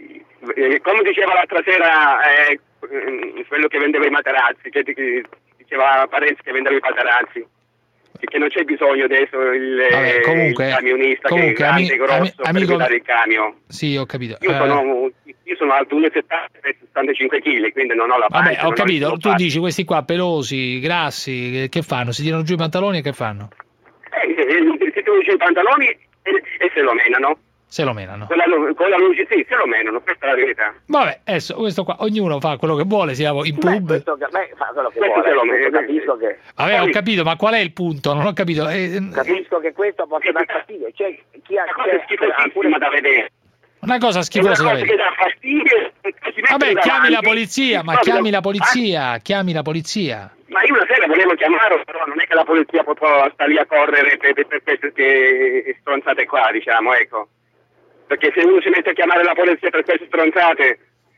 eh, come diceva l'altra sera eh, eh, quello che vendeva i materazzi, che, che diceva Parenzi che vendeva i materazzi, che non c'è bisogno adesso il, Vabbè, comunque- il camionista comunque, che è grande, ami- grosso ami- per amico- guidare il camion. Sì, ho capito. Io Eh, sono, io sono alto uno virgola settanta e settantacinque chili, quindi non ho la pancia. Vabbè, ho non capito, il tu fatto. dici questi qua pelosi, grassi, che, che fanno? Si tirano giù i pantaloni e che fanno? Eh, eh, si tirano giù i pantaloni e, e se lo menano. Se lo menano. Con la, lu- con la luce, sì, se lo menano, questa è la verità. Vabbè, adesso questo qua, ognuno fa quello che vuole, siamo in Beh, pub. questo che- beh, fa quello che Questo vuole, se lo io merita. capisco che... Vabbè, ho Poi- capito, ma qual è il punto? Non ho capito. Eh, Capisco che questo possa dar fastidio, cioè chi ha Una cosa schifosissima da vedere. una cosa È una schifosa da cosa che vedere. dà fastidio. che si mettono Vabbè, chiami la davanti, polizia, ma proprio- chiami la Ah, polizia, chiami la polizia. Ma io una sera volevo chiamarlo, però non è che la polizia potrà stare lì a correre per, per, per queste stronzate qua, diciamo, ecco. Perché se uno si mette a chiamare la polizia per queste stronzate,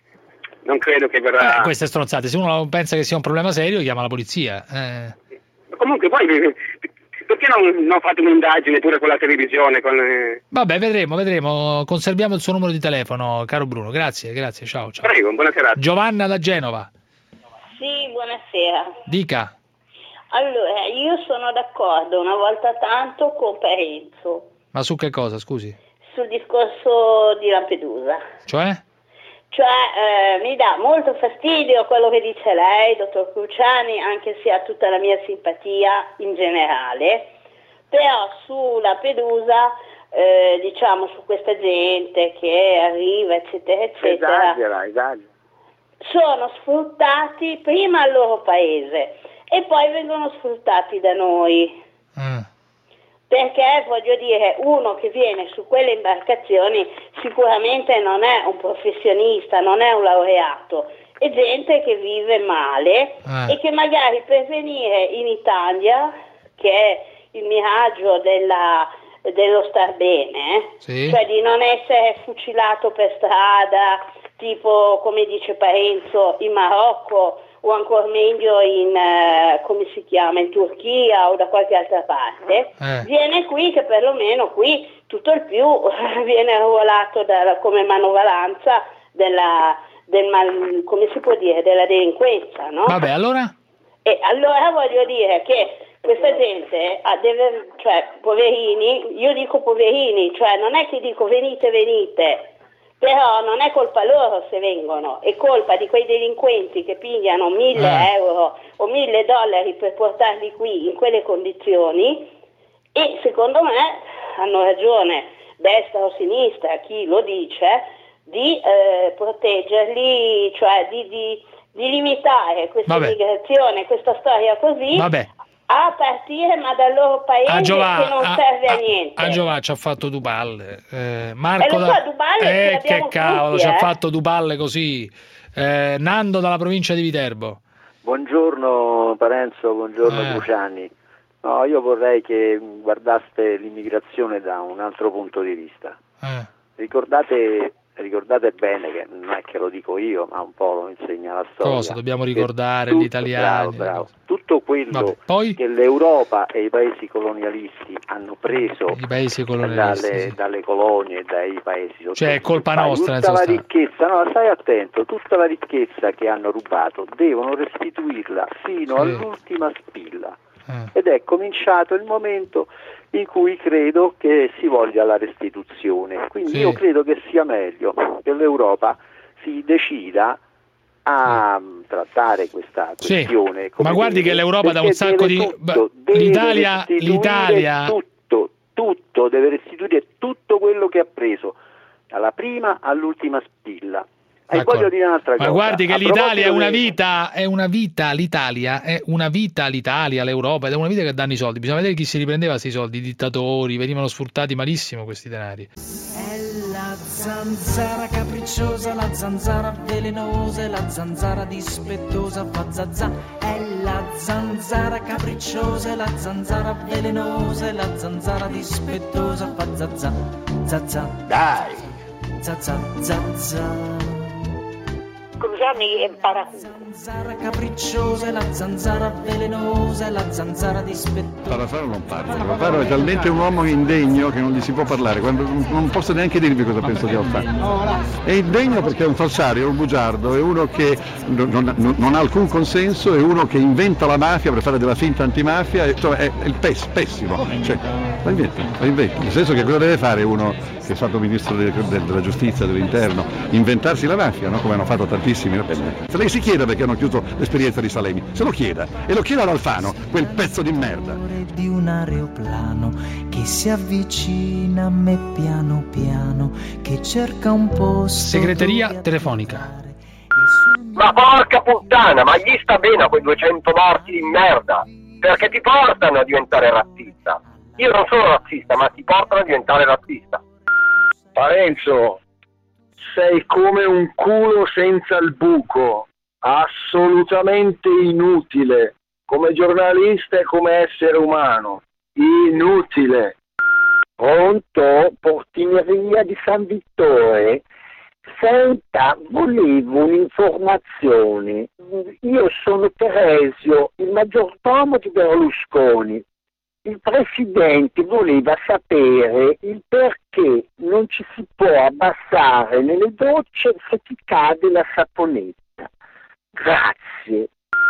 non credo che verrà... Eh, queste stronzate, se uno pensa che sia un problema serio, chiama la polizia. Eh. Comunque poi, perché non, non fate un'indagine pure con la televisione, con... eh, Vabbè, vedremo, vedremo. Conserviamo il suo numero di telefono, caro Bruno. Grazie, grazie, ciao, ciao. Prego, buona serata. Giovanna da Genova, Sì, buonasera. dica. Allora, io sono d'accordo una volta tanto con Parenzo Ma su che cosa, scusi? sul discorso di Lampedusa. Cioè? Cioè, eh, mi dà molto fastidio quello che dice lei, dottor Cruciani, anche se ha tutta la mia simpatia in generale, però su Lampedusa, eh, diciamo, su questa gente che arriva, eccetera, eccetera, Esagera, esagera. sono sfruttati prima al loro paese e poi vengono sfruttati da noi. Perché, voglio dire, uno che viene su quelle imbarcazioni sicuramente non è un professionista, non è un laureato, è gente che vive male Eh. e che magari per venire in Italia, che è il miraggio della, dello star bene, eh, Sì. cioè di non essere fucilato per strada, tipo come dice Parenzo in Marocco o ancora meglio in, eh, come si chiama, in Turchia o da qualche altra parte, Eh. viene qui che perlomeno qui tutto il più viene arruolato da- come manovalanza della, del mal- come si può dire, della delinquenza, no? Vabbè, allora? E allora voglio dire che questa gente ha deve, cioè poverini, io dico poverini, cioè non è che dico venite venite, però non è colpa loro se vengono, è colpa di quei delinquenti che pigliano mille Eh. euro o mille dollari per portarli qui in quelle condizioni, e secondo me hanno ragione destra o sinistra, chi lo dice, di eh, proteggerli, cioè di, di, di limitare questa Vabbè. immigrazione, questa storia così, Vabbè. a partire ma dal loro paese A Giova- che non a- serve a, niente. A Giovanni ci ha fatto Dupalle. Eh, E Marco lo da... so, Dupalle ce eh, l'abbiamo che cavolo, tutti, ci ha eh. fatto Dupalle così. Eh, Nando dalla provincia di Viterbo. Buongiorno Parenzo, buongiorno Eh. Cruciani. No, io vorrei che guardaste l'immigrazione da un altro punto di vista. Eh. Ricordate, ricordate bene che non è che lo dico io, ma un po' lo insegna la storia. Cosa dobbiamo che ricordare tutto- gli italiani? Bravo, bravo. Tutto quello Vabbè, poi? che l'Europa e i paesi colonialisti hanno preso I paesi colonialisti, dalle, sì. dalle colonie e dai paesi Cioè, è colpa sottosviluppati, nostra, in tutta la sostanza. ricchezza, no, stai attento, tutta la ricchezza che hanno rubato devono restituirla fino Sì. all'ultima spilla. Eh. Ed è cominciato il momento in cui credo che si voglia la restituzione. Quindi Sì. io credo che sia meglio che l'Europa si decida a trattare questa Sì. questione. come Ma guardi deve, che l'Europa dà un perché sacco deve di... tutto, Beh, deve L'Italia, restituire l'Italia... tutto, tutto, deve restituire tutto quello che ha preso, dalla prima all'ultima spilla. E D'accordo. voglio dire un'altra Ma cosa. guardi che A l'Italia è proposito una di- vita, è una vita, l'Italia è una vita, l'Italia, l'Europa, ed è una vita che danno i soldi. Bisogna vedere chi si riprendeva questi soldi, i dittatori, venivano sfruttati malissimo questi denari. È la zanzara capricciosa, la zanzara velenosa, la zanzara dispettosa fa zazà. È la zanzara capricciosa, la zanzara velenosa, la zanzara dispettosa fa zazà. Zazà. Dai! Zazà, zazà. Cruciani è paraculo. Zanzara capricciosa, la zanzara velenosa, la zanzara dispettosa. Alfano non parla, Alfano è talmente un uomo indegno che non gli si può parlare, quando non posso neanche dirvi cosa penso di Alfano. È indegno perché è un falsario, è un bugiardo, è uno che non, non- non ha alcun consenso, è uno che inventa la mafia per fare della finta antimafia, è, è, è il pes, pessimo, cioè, la inventa, la inventa, nel senso che cosa deve fare uno che è stato ministro de- de- della giustizia, dell'interno? Inventarsi la mafia, no? Come hanno fatto tantissimi. Se lei si chieda perché hanno chiuso l'esperienza di Salemi, se lo chieda, e lo chieda ad Alfano, quel pezzo di merda. Di un aeroplano che si avvicina a me piano piano, che cerca un posto. Segreteria telefonica. Ma porca puttana, ma gli sta bene a quei duecento morti di merda, perché ti portano a diventare razzista. Io non sono razzista, ma ti portano a diventare razzista. Parenzo, sei come un culo senza il buco, assolutamente inutile, come giornalista e come essere umano, inutile. Pronto? Portineria di San Vittore? Senta, volevo un'informazione. Io sono Teresio, il maggiordomo di Berlusconi. Il presidente voleva sapere il perché non ci si può abbassare nelle docce se ti cade la saponetta. Grazie.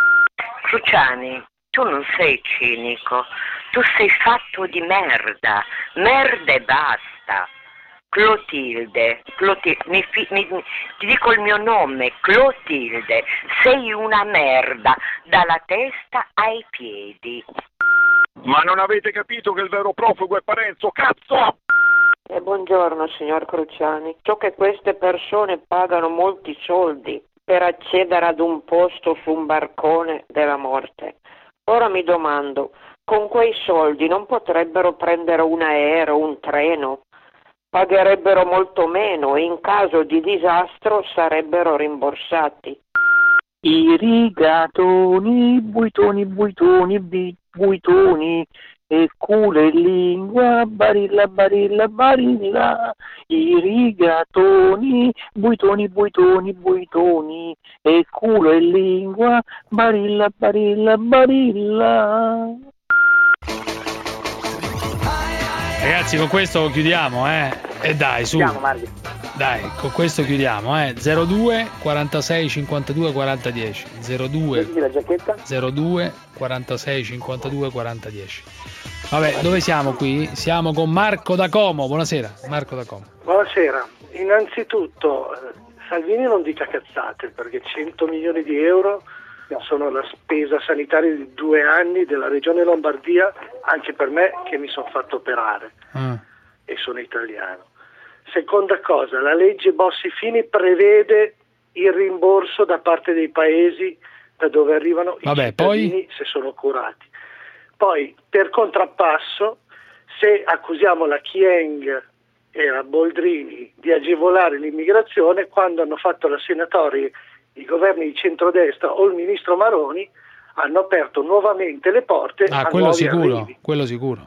Cruciani, tu non sei cinico, tu sei fatto di merda, merda e basta. Clotilde, Clotilde mi fi- mi- ti dico il mio nome, Clotilde, sei una merda, dalla testa ai piedi. Ma non avete capito che il vero profugo è Parenzo, cazzo! Eh, buongiorno signor Cruciani, so che queste persone pagano molti soldi per accedere ad un posto su un barcone della morte. Ora mi domando, con quei soldi non potrebbero prendere un aereo, un treno? Pagherebbero molto meno e in caso di disastro sarebbero rimborsati. I rigatoni, buitoni, buitoni, bi- buitoni, e culo e lingua, barilla, barilla, barilla, i rigatoni, buitoni, buitoni, buitoni, e culo e lingua, barilla, barilla, barilla. Ragazzi, con questo chiudiamo, eh? E dai, su. Chiudiamo, Marco. Dai, con questo chiudiamo, eh? zero due quarantasei cinquantadue quaranta dieci. zero due la giacchetta? zero due quarantasei cinquantadue quaranta dieci. Vabbè, dove siamo qui? Siamo con Marco da Como. Buonasera, Marco da Como. Buonasera. Innanzitutto Salvini non dica cazzate, perché cento milioni di euro sono la spesa sanitaria di due anni della regione Lombardia, anche per me che mi sono fatto operare Ah. e sono italiano. Seconda cosa, la legge Bossi-Fini prevede il rimborso da parte dei paesi da dove arrivano i Vabbè, cittadini poi? se sono curati. Poi, per contrappasso, se accusiamo la Chieng e la Boldrini di agevolare l'immigrazione, quando hanno fatto la senatoria i governi di centrodestra o il ministro Maroni hanno aperto nuovamente le porte Ah, a quello nuovi sicuro, arrivi. quello sicuro.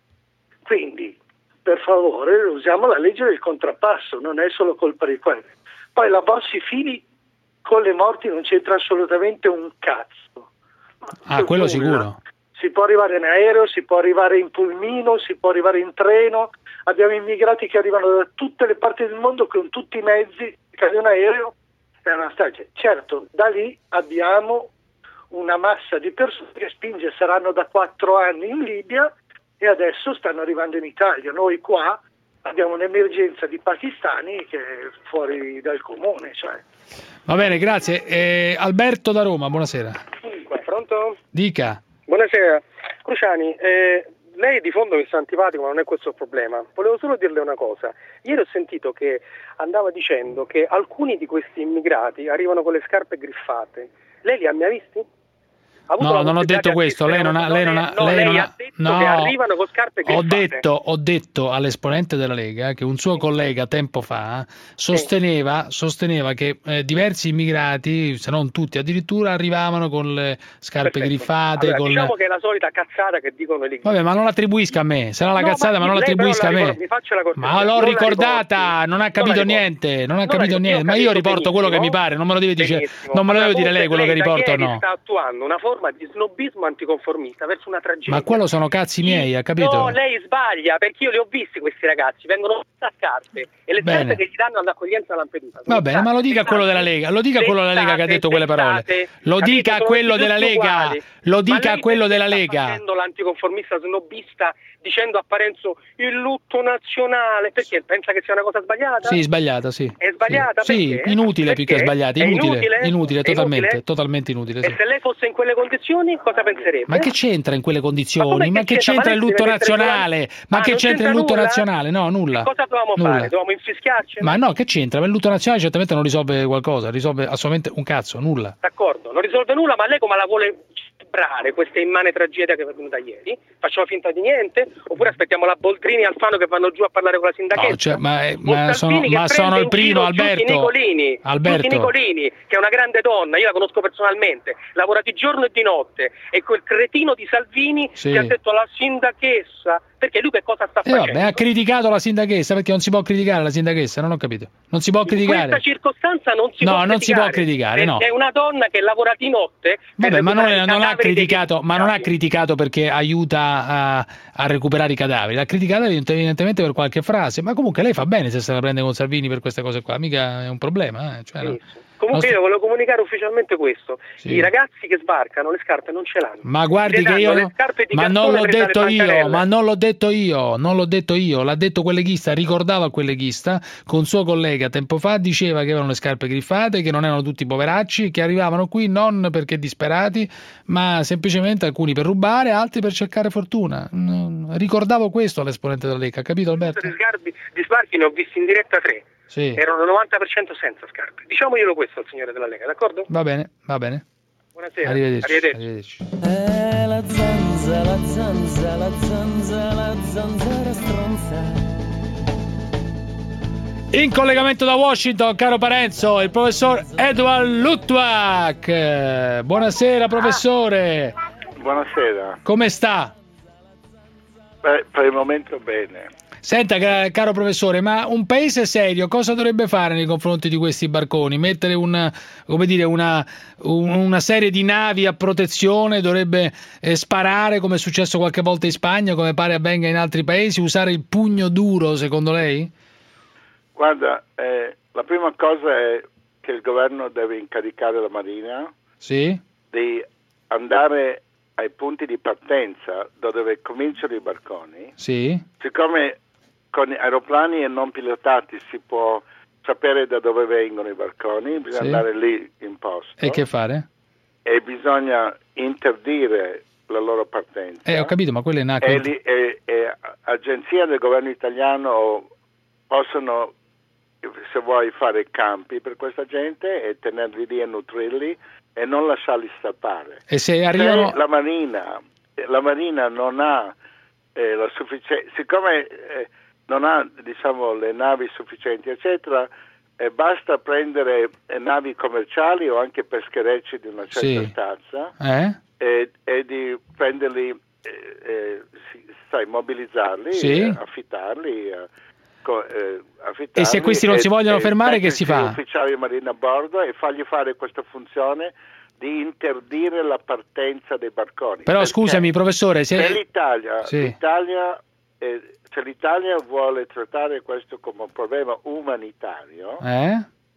Quindi, per favore, usiamo la legge del contrappasso, non è solo colpa di quelli. Poi la Bossi-Fini con le morti non c'entra assolutamente un cazzo. Ah, quello Nulla. sicuro. Si può arrivare in aereo, si può arrivare in pulmino, si può arrivare in treno. Abbiamo immigrati che arrivano da tutte le parti del mondo con tutti i mezzi, cade un aereo, è una strage. Certo, da lì abbiamo una massa di persone che spinge, saranno da quattro anni in Libia e adesso stanno arrivando in Italia. Noi qua abbiamo un'emergenza di pakistani che è fuori dal comune. Cioè. Va bene, grazie. Eh, Alberto da Roma, buonasera. Pronto? Dica. Buonasera. Cruciani, eh, lei di fondo mi sta antipatico, ma non è questo il problema. Volevo solo dirle una cosa. Ieri ho sentito che andava dicendo che alcuni di questi immigrati arrivano con le scarpe griffate. Lei li ha mai visti? Ha avuto No, la non ho possibilità detto di questo, lei non ha... Lei non ha, no, lei lei non ha ha detto no, che arrivano con scarpe ho griffate. detto, ho detto all'esponente della Lega che un suo collega tempo fa sosteneva, sosteneva che eh, diversi immigrati, se non tutti addirittura, arrivavano con le scarpe Perfetto. griffate. Allora, con... diciamo che è la solita cazzata che dicono lì. Vabbè, ma non l'attribuisca a me, sarà la No, cazzata, ma, non lei l'attribuisca a però la me. ricordi, mi faccia la cortesia. Ma l'ho Non la ricordata, non ha capito Non la niente, non ha Non la capito ricordo. niente, Io ho ma io capito riporto quello che mi benissimo. pare, non me lo deve dire, Benissimo. non me lo deve Allora, dire lei quello che da riporto o ieri no. sta attuando una forma di snobismo anticonformista verso una tragedia. Ma quello sono cazzi miei, ha capito? No, lei sbaglia, perché io li ho visti questi ragazzi, vengono a scarpe e le Bene. scarpe che gli danno all'accoglienza a Lampedusa. Va bene, ma lo dica a quello della Lega, lo dica a quello della Lega che ha detto quelle parole. Lo dica a quello della Lega, lo dica a quello della Lega. Facendo l'anticonformista snobista, dicendo a Parenzo il lutto nazionale, perché pensa che sia una cosa sbagliata? Sì, sbagliata, sì. È sbagliata? Sì, perché? inutile più che Perché? sbagliata, È inutile, inutile? inutile, È totalmente, inutile? totalmente inutile, E sì. se lei fosse in quelle condizioni, cosa penserebbe? Ma che c'entra in quelle Ma condizioni? come Ma che che c'entra? c'entra il Ma lei lutto deve mettere nazionale? Ma Ah, che non c'entra il c'entra lutto nulla? nazionale? No, nulla. Cosa dovevamo Nulla. fare? Dovevamo infischiarci? Ma no, che c'entra? Ma il lutto nazionale certamente non risolve qualcosa, risolve assolutamente un cazzo, nulla. D'accordo, non risolve nulla, ma lei come la vuole celebrare questa immane tragedia che è avvenuta ieri? Facciamo finta di niente? Oppure aspettiamo la Boldrini e Alfano che vanno giù a parlare con la sindachessa? No, cioè, ma è- O ma Salvini sono- che ma prende sono il in primo, giro Alberto. Giusy Nicolini, Alberto. Giusy Nicolini, che è una grande donna, io la conosco personalmente, lavora di giorno e di notte, e quel cretino di Salvini Sì. che ha detto alla sindachessa, perché lui che cosa sta E facendo? vabbè, ha criticato la sindachessa, perché non si può criticare la sindachessa, non ho capito. Non si può In questa criticare. circostanza non si No, può non si può criticare, no. È una donna che lavora di notte. per Vabbè, ma non, recuperare i non ha cadaveri dei criticato, ma non ha criticato perché aiuta a, a recuperare i cadaveri, l'ha criticata evidentemente per qualche frase, ma comunque lei fa bene se se la prende con Salvini per queste cose qua, mica è un problema, eh? Cioè, no. Comunque Non io volevo comunicare ufficialmente questo. Sì. I ragazzi che sbarcano le scarpe non ce l'hanno. Ma guardi Le che danno io, le scarpe di ma cartone non l'ho prese detto dalle io, bancarelle. ma non l'ho detto io, non l'ho detto io, l'ha detto quel leghista, ricordava quel leghista, con suo collega tempo fa diceva che avevano le scarpe griffate, che non erano tutti poveracci, che arrivavano qui non perché disperati, ma semplicemente alcuni per rubare, altri per cercare fortuna. Mm, Ricordavo questo all'esponente della Lega, capito Alberto? Di sgarbi- di sbarchi ne ho visti in diretta tre. Sì. Erano il novanta per cento senza scarpe. Diciamoglielo questo al signore della Lega, d'accordo? Va bene, va bene. Buonasera. Arrivederci. Arrivederci. Eh, la zanza, la zanza, la zanza, la zanzara stronza. In collegamento da Washington, caro Parenzo, il professor Edward Luttwak. Buonasera professore. Buonasera. Come sta? Per, per il momento bene. Senta, ca- caro professore, ma un paese serio cosa dovrebbe fare nei confronti di questi barconi? Mettere una, come dire, una, un- una serie di navi a protezione? Dovrebbe eh, sparare, come è successo qualche volta in Spagna, come pare avvenga in altri paesi? Usare il pugno duro, secondo lei? Guarda, eh, la prima cosa è che il governo deve incaricare la Marina Sì? di andare ai punti di partenza da dove cominciano i barconi. Sì? Siccome con aeroplani e non pilotati si può sapere da dove vengono i barconi, bisogna Sì. andare lì in posto E che fare? e bisogna interdire la loro partenza. Eh, ho capito, ma quelle na- E, li, e, e agenzie del governo italiano possono, se vuoi, fare campi per questa gente e tenerli lì e nutrirli e non lasciarli scappare. E se arrivano... Se la Marina, la Marina non ha eh, la sufficienza, siccome eh, non ha, diciamo, le navi sufficienti, eccetera, eh, basta prendere eh, navi commerciali o anche pescherecci di una certa Sì. stazza Eh? e, e di prenderli, eh, eh, si- sai, mobilizzarli, Sì. eh, affittarli, eh, co- eh, affittarli E se questi non si vogliono fermare, che si fa? metterci ufficiali di marina a bordo e fargli fare questa funzione di interdire la partenza dei barconi. Però Perché scusami, professore, se... se l'Italia, Sì. l'Italia, eh, se l'Italia vuole trattare questo come un problema umanitario, Eh?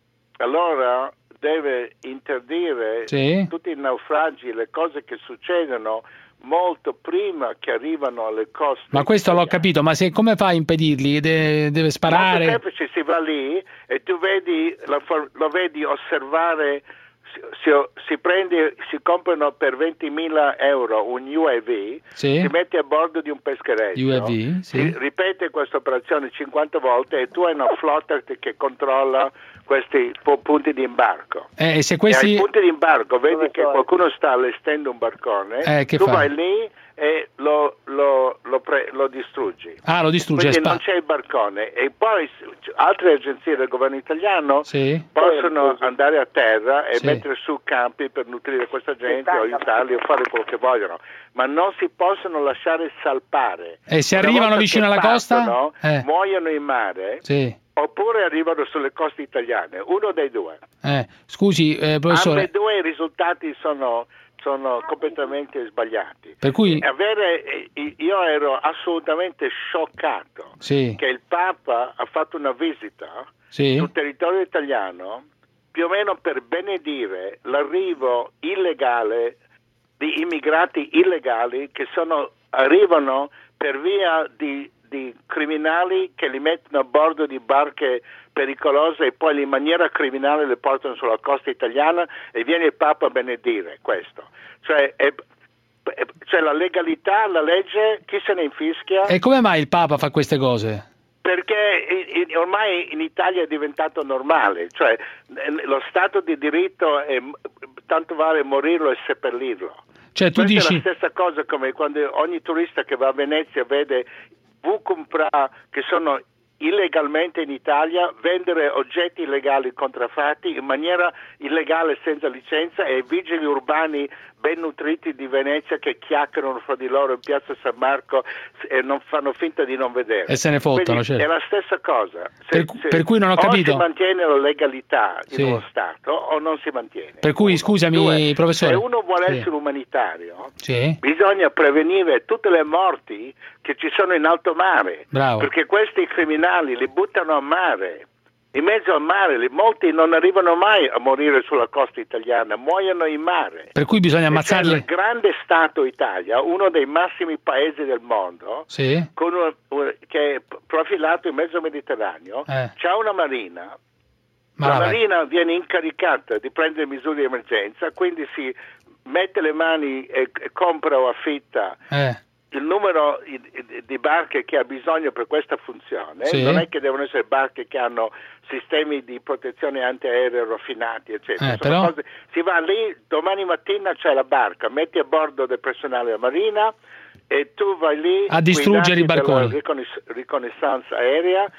allora deve interdire Sì. tutti i naufragi, le cose che succedono molto prima che arrivano alle coste. Ma questo l'ho capito, ma se come fa a impedirli? De- deve Molto sparare? semplice, si va lì e tu vedi, la for- lo vedi osservare, si, si- si prende, si comprano per ventimila euro un U A V, Sì. si mette a bordo di un peschereccio, U A V, sì. si ripete questa operazione cinquanta volte e tu hai una flotta che che controlla questi pu- punti di imbarco. Eh, e se E questi... ai punti di imbarco vedi che qualcuno sta allestendo un barcone, Eh, che tu fa? vai lì e lo, lo, lo, pre- lo distruggi. Ah, lo distrugge, Quindi spa- non c'è il barcone. E poi s- altre agenzie del governo italiano Sì. possono andare a terra e Sì. mettere su campi per nutrire questa gente o aiutarli o fare quello che vogliono, ma non si possono lasciare salpare. E se Una arrivano volta vicino che alla costa? partono, Eh. muoiono in mare Sì. oppure arrivano sulle coste italiane, uno dei due. Eh, scusi, eh, professore, Ambedue i risultati sono, sono completamente sbagliati. per cui... Avere, eh, io ero assolutamente scioccato Sì. che il Papa ha fatto una visita Sì. sul territorio italiano più o meno per benedire l'arrivo illegale di immigrati illegali che sono, arrivano per via di, di criminali che li mettono a bordo di barche pericolose e poi in maniera criminale le portano sulla costa italiana e viene il Papa a benedire questo. Cioè, è, è- cioè la legalità, la legge, chi se ne infischia? E come mai il Papa fa queste cose? Perché in- in- ormai in Italia è diventato normale, cioè eh, lo Stato di diritto è, tanto vale morirlo e seppellirlo. Cioè tu Questa dici... è la stessa cosa come quando ogni turista che va a Venezia vede Vucumpra che sono illegalmente in Italia vendere oggetti illegali contraffatti in maniera illegale senza licenza e i vigili urbani ben nutriti di Venezia che chiacchierano fra di loro in piazza San Marco e non fanno finta di non vedere. E se ne fottono, Quindi certo. è la stessa cosa. Per cu- per cui non ho o capito. si mantiene la legalità in Sì. uno Stato o non si mantiene. Per cui, scusami, Due, professore... se uno vuole Sì. essere umanitario Sì. bisogna prevenire tutte le morti che ci sono in alto mare, Bravo. perché questi criminali li buttano a mare, in mezzo al mare, li- molti non arrivano mai a morire sulla costa italiana, muoiono in mare. Per cui bisogna E c'è ammazzarli... il grande Stato Italia, uno dei massimi paesi del mondo, Sì. con un- un- che è profilato in mezzo Mediterraneo, Eh. c'ha una marina. Ma la va, vai. Marina viene incaricata di prendere misure di emergenza, quindi si mette le mani e, e compra o affitta Eh. il numero i- i- di barche che ha bisogno per questa funzione. Sì. Non è che devono essere barche che hanno sistemi di protezione antiaereo raffinati, eccetera. Eh, Sono però- cose- si va lì, domani mattina c'è la barca, metti a bordo del personale della Marina e tu vai lì A distruggere guidati i barconi. dalla riconos- riconoscenza aerea.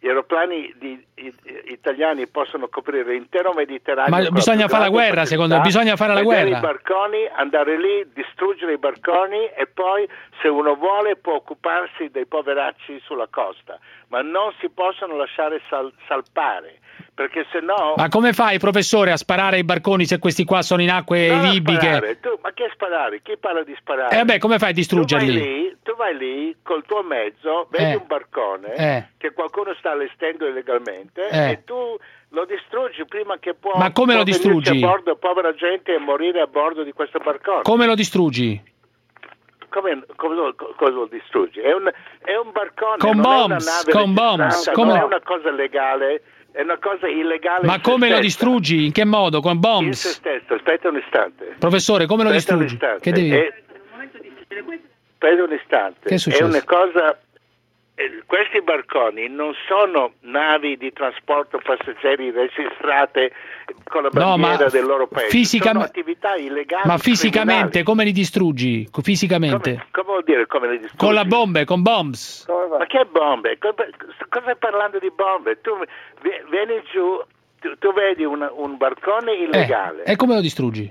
gli aeroplani di, i, italiani possono coprire l'intero Mediterraneo. Ma bisogna fare la guerra, secondo me, bisogna fare la guerra. I barconi, andare lì, distruggere i barconi e poi, se uno vuole, può occuparsi dei poveracci sulla costa, ma non si possono lasciare sal- salpare. Perché se no... Ma come fai, professore, a sparare ai barconi se questi qua sono in acque non libiche? Tu, ma che sparare? Chi parla di sparare? E eh beh, come fai a distruggerli? Tu vai lì, tu vai lì col tuo mezzo, vedi eh. un barcone eh. che qualcuno sta allestendo illegalmente eh. e tu lo distruggi prima che può... Ma come può lo distruggi? A bordo, povera gente, e morire a bordo di questo barcone. Come lo distruggi? Come, come lo, cosa lo distruggi? È un, è un barcone, con non bombs, è una nave con bombs, come... non è una cosa legale. È una cosa illegale. Ma come lo distruggi? In che modo? Con bombs? In se stesso. Aspetta un istante. Professore, come lo Aspetta distruggi? Che devi... È... Aspetta un istante. Che è successo? È una cosa... Questi barconi non sono navi di trasporto passeggeri registrate con la bandiera no, del loro paese, fisicam... sono attività illegali. Ma fisicamente criminali. Come li distruggi? Fisicamente? Come, come vuol dire come li distruggi? Con la bombe, con bombs. Ma che bombe? Cosa stai parlando di bombe? Tu vieni giù, tu, tu vedi un, un barcone illegale. Eh, e come lo distruggi?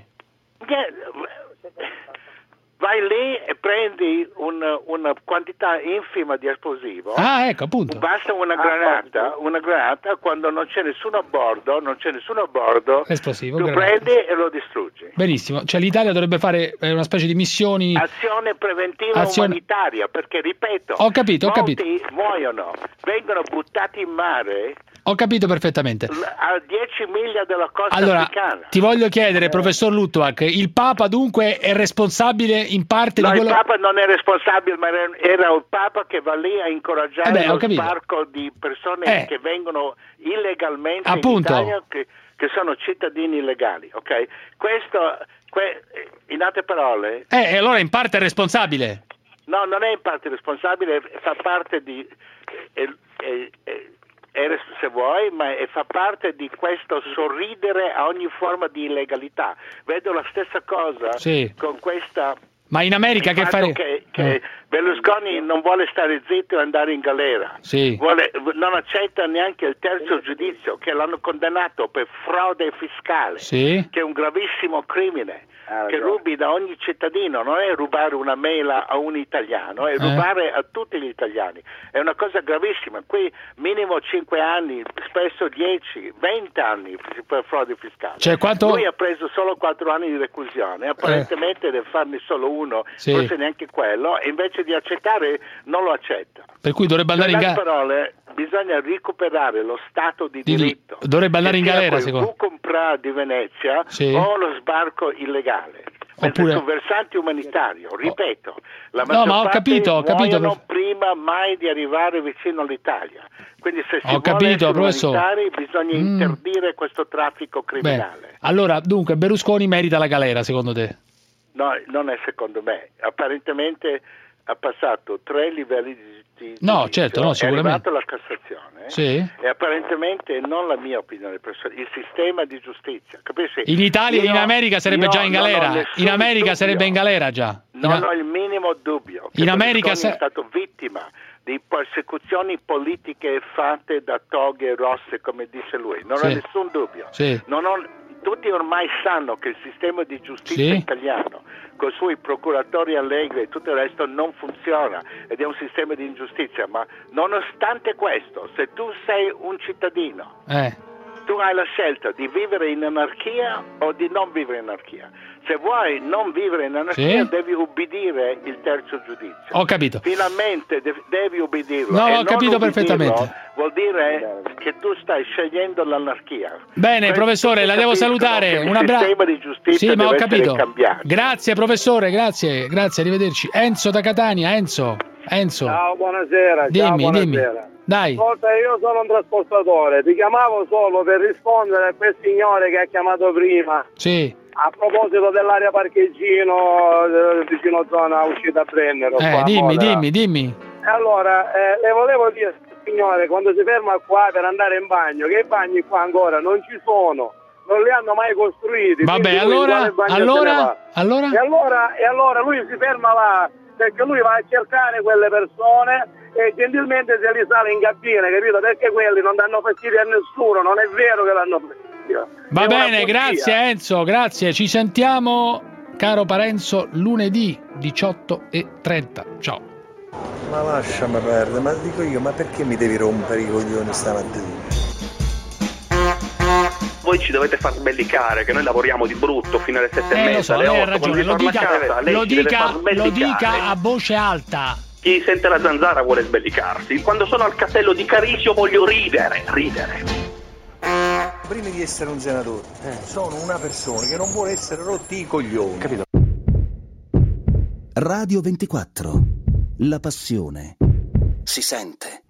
Vai lì e prendi un, una quantità infima di esplosivo. Ah, ecco, appunto. Basta una granata, una granata quando non c'è nessuno a bordo, non c'è nessuno a bordo. Esplosivo, tu granata. prendi e lo distruggi. Benissimo. Cioè l'Italia dovrebbe fare una specie di missioni azione preventiva azione... umanitaria, perché ripeto, ho capito, ho molti capito. muoiono, vengono buttati in mare. Ho capito perfettamente. A dieci miglia dalla costa allora, africana. Ti voglio chiedere, professor Luttwak, il Papa dunque è responsabile in parte no, di quello... il Papa non è responsabile, ma era il Papa che va lì a incoraggiare eh beh, lo sbarco di persone eh. che vengono illegalmente Appunto. in Italia, che, che sono cittadini illegali, ok? Questo, que, in altre parole... Eh, e allora in parte è responsabile. No, non è in parte responsabile, fa parte di... È, è, è, se vuoi, ma fa parte di questo sorridere a ogni forma di illegalità. Vedo la stessa cosa sì. con questa... Ma in America che fare? Che, che eh. Berlusconi non vuole stare zitto e andare in galera. Sì. Vuole, non accetta neanche il terzo giudizio, che l'hanno condannato per frode fiscale, sì. che è un gravissimo crimine. Ah, che rubi da ogni cittadino, non è rubare una mela a un italiano, è rubare eh. a tutti gli italiani. È una cosa gravissima. Qui minimo cinque anni, spesso dieci, venti anni per frode fiscale. Cioè, quanto... Lui ha preso solo quattro anni di reclusione, apparentemente eh. deve farne solo uno, sì. forse neanche quello, e invece di accettare non lo accetta. Per cui dovrebbe andare in galera. parole, bisogna recuperare lo Stato di, di diritto. Dovrebbe andare in galera, secondo me. Vucumprà di Venezia sì. o lo sbarco illegale. Oppure... sul versante umanitario, ripeto, la no, ma ho capito, ho capito. muoiono prima mai di arrivare vicino all'Italia. Quindi se si ho vuole capito, umanitari bisogna mm. interdire questo traffico criminale. Beh, allora, dunque, Berlusconi merita la galera, secondo te? No, non è secondo me. Apparentemente ha passato tre livelli di giudizio. No, certo, no, sicuramente. È arrivato alla Cassazione. Sì. E apparentemente non la mia opinione personale, il sistema di giustizia. Capisci? In Italia e in America sarebbe già in galera. In America dubbio. sarebbe in galera già. Non in... ho il minimo dubbio. In America sa... è stato vittima di persecuzioni politiche fatte da toghe rosse, come dice lui. Non sì. ho nessun dubbio. Sì. Non ho... Tutti ormai sanno che il sistema di giustizia sì. italiano, con i suoi procuratori allegri e tutto il resto, non funziona ed è un sistema di ingiustizia. Ma nonostante questo, se tu sei un cittadino, eh. tu hai la scelta di vivere in anarchia o di non vivere in anarchia. Se vuoi non vivere in anarchia, sì. devi ubbidire il terzo giudizio. Ho capito. Finalmente de- devi ubbidirlo. No, e ho capito perfettamente. Vuol dire che tu stai scegliendo l'anarchia. Bene, Questo professore, la devo salutare. Un abbraccio. Il sistema di giustizia sì, ma ho deve capito. cambiato. Grazie, professore, grazie, grazie, arrivederci. Enzo da Catania, Enzo. Enzo. Ciao, buonasera. Dimmi, ciao, dimmi. buonasera. Dai. Ascolta, io sono un trasportatore, ti chiamavo solo per rispondere a quel signore che ha chiamato prima. Sì. A proposito dell'area parcheggino eh, vicino zona uscita a Brennero. Eh, dimmi, dimmi, dimmi. E allora, eh, le volevo dire, signore, quando si ferma qua per andare in bagno, che i bagni qua ancora non ci sono, non li hanno mai costruiti. Vabbè, allora, allora, allora? E allora, e allora lui si ferma là, perché lui va a cercare quelle persone e gentilmente se li sale in cabina, capito? Perché quelli non danno fastidio a nessuno, non è vero che danno fastidio. Va È una bene, bugia. grazie Enzo, grazie. Ci sentiamo, caro Parenzo, lunedì diciotto e trenta. Ciao. Ma lasciami perdere, ma dico io, ma perché mi devi rompere i coglioni stamattina? Voi ci dovete far sbellicare, che noi lavoriamo di brutto fino alle sette e Eh, mezza, lo so, alle lei ha otto, ragione, quando lo si torna a dica, casa, lei lo ci deve dica, far lo sbellicare. dica a voce alta. Chi sente la zanzara vuole sbellicarsi. Quando sono al castello di Carisio voglio ridere, ridere. Prima di essere un senatore, sono una persona che non vuole essere rotti i coglioni. Capito? Radio ventiquattro. La passione si sente.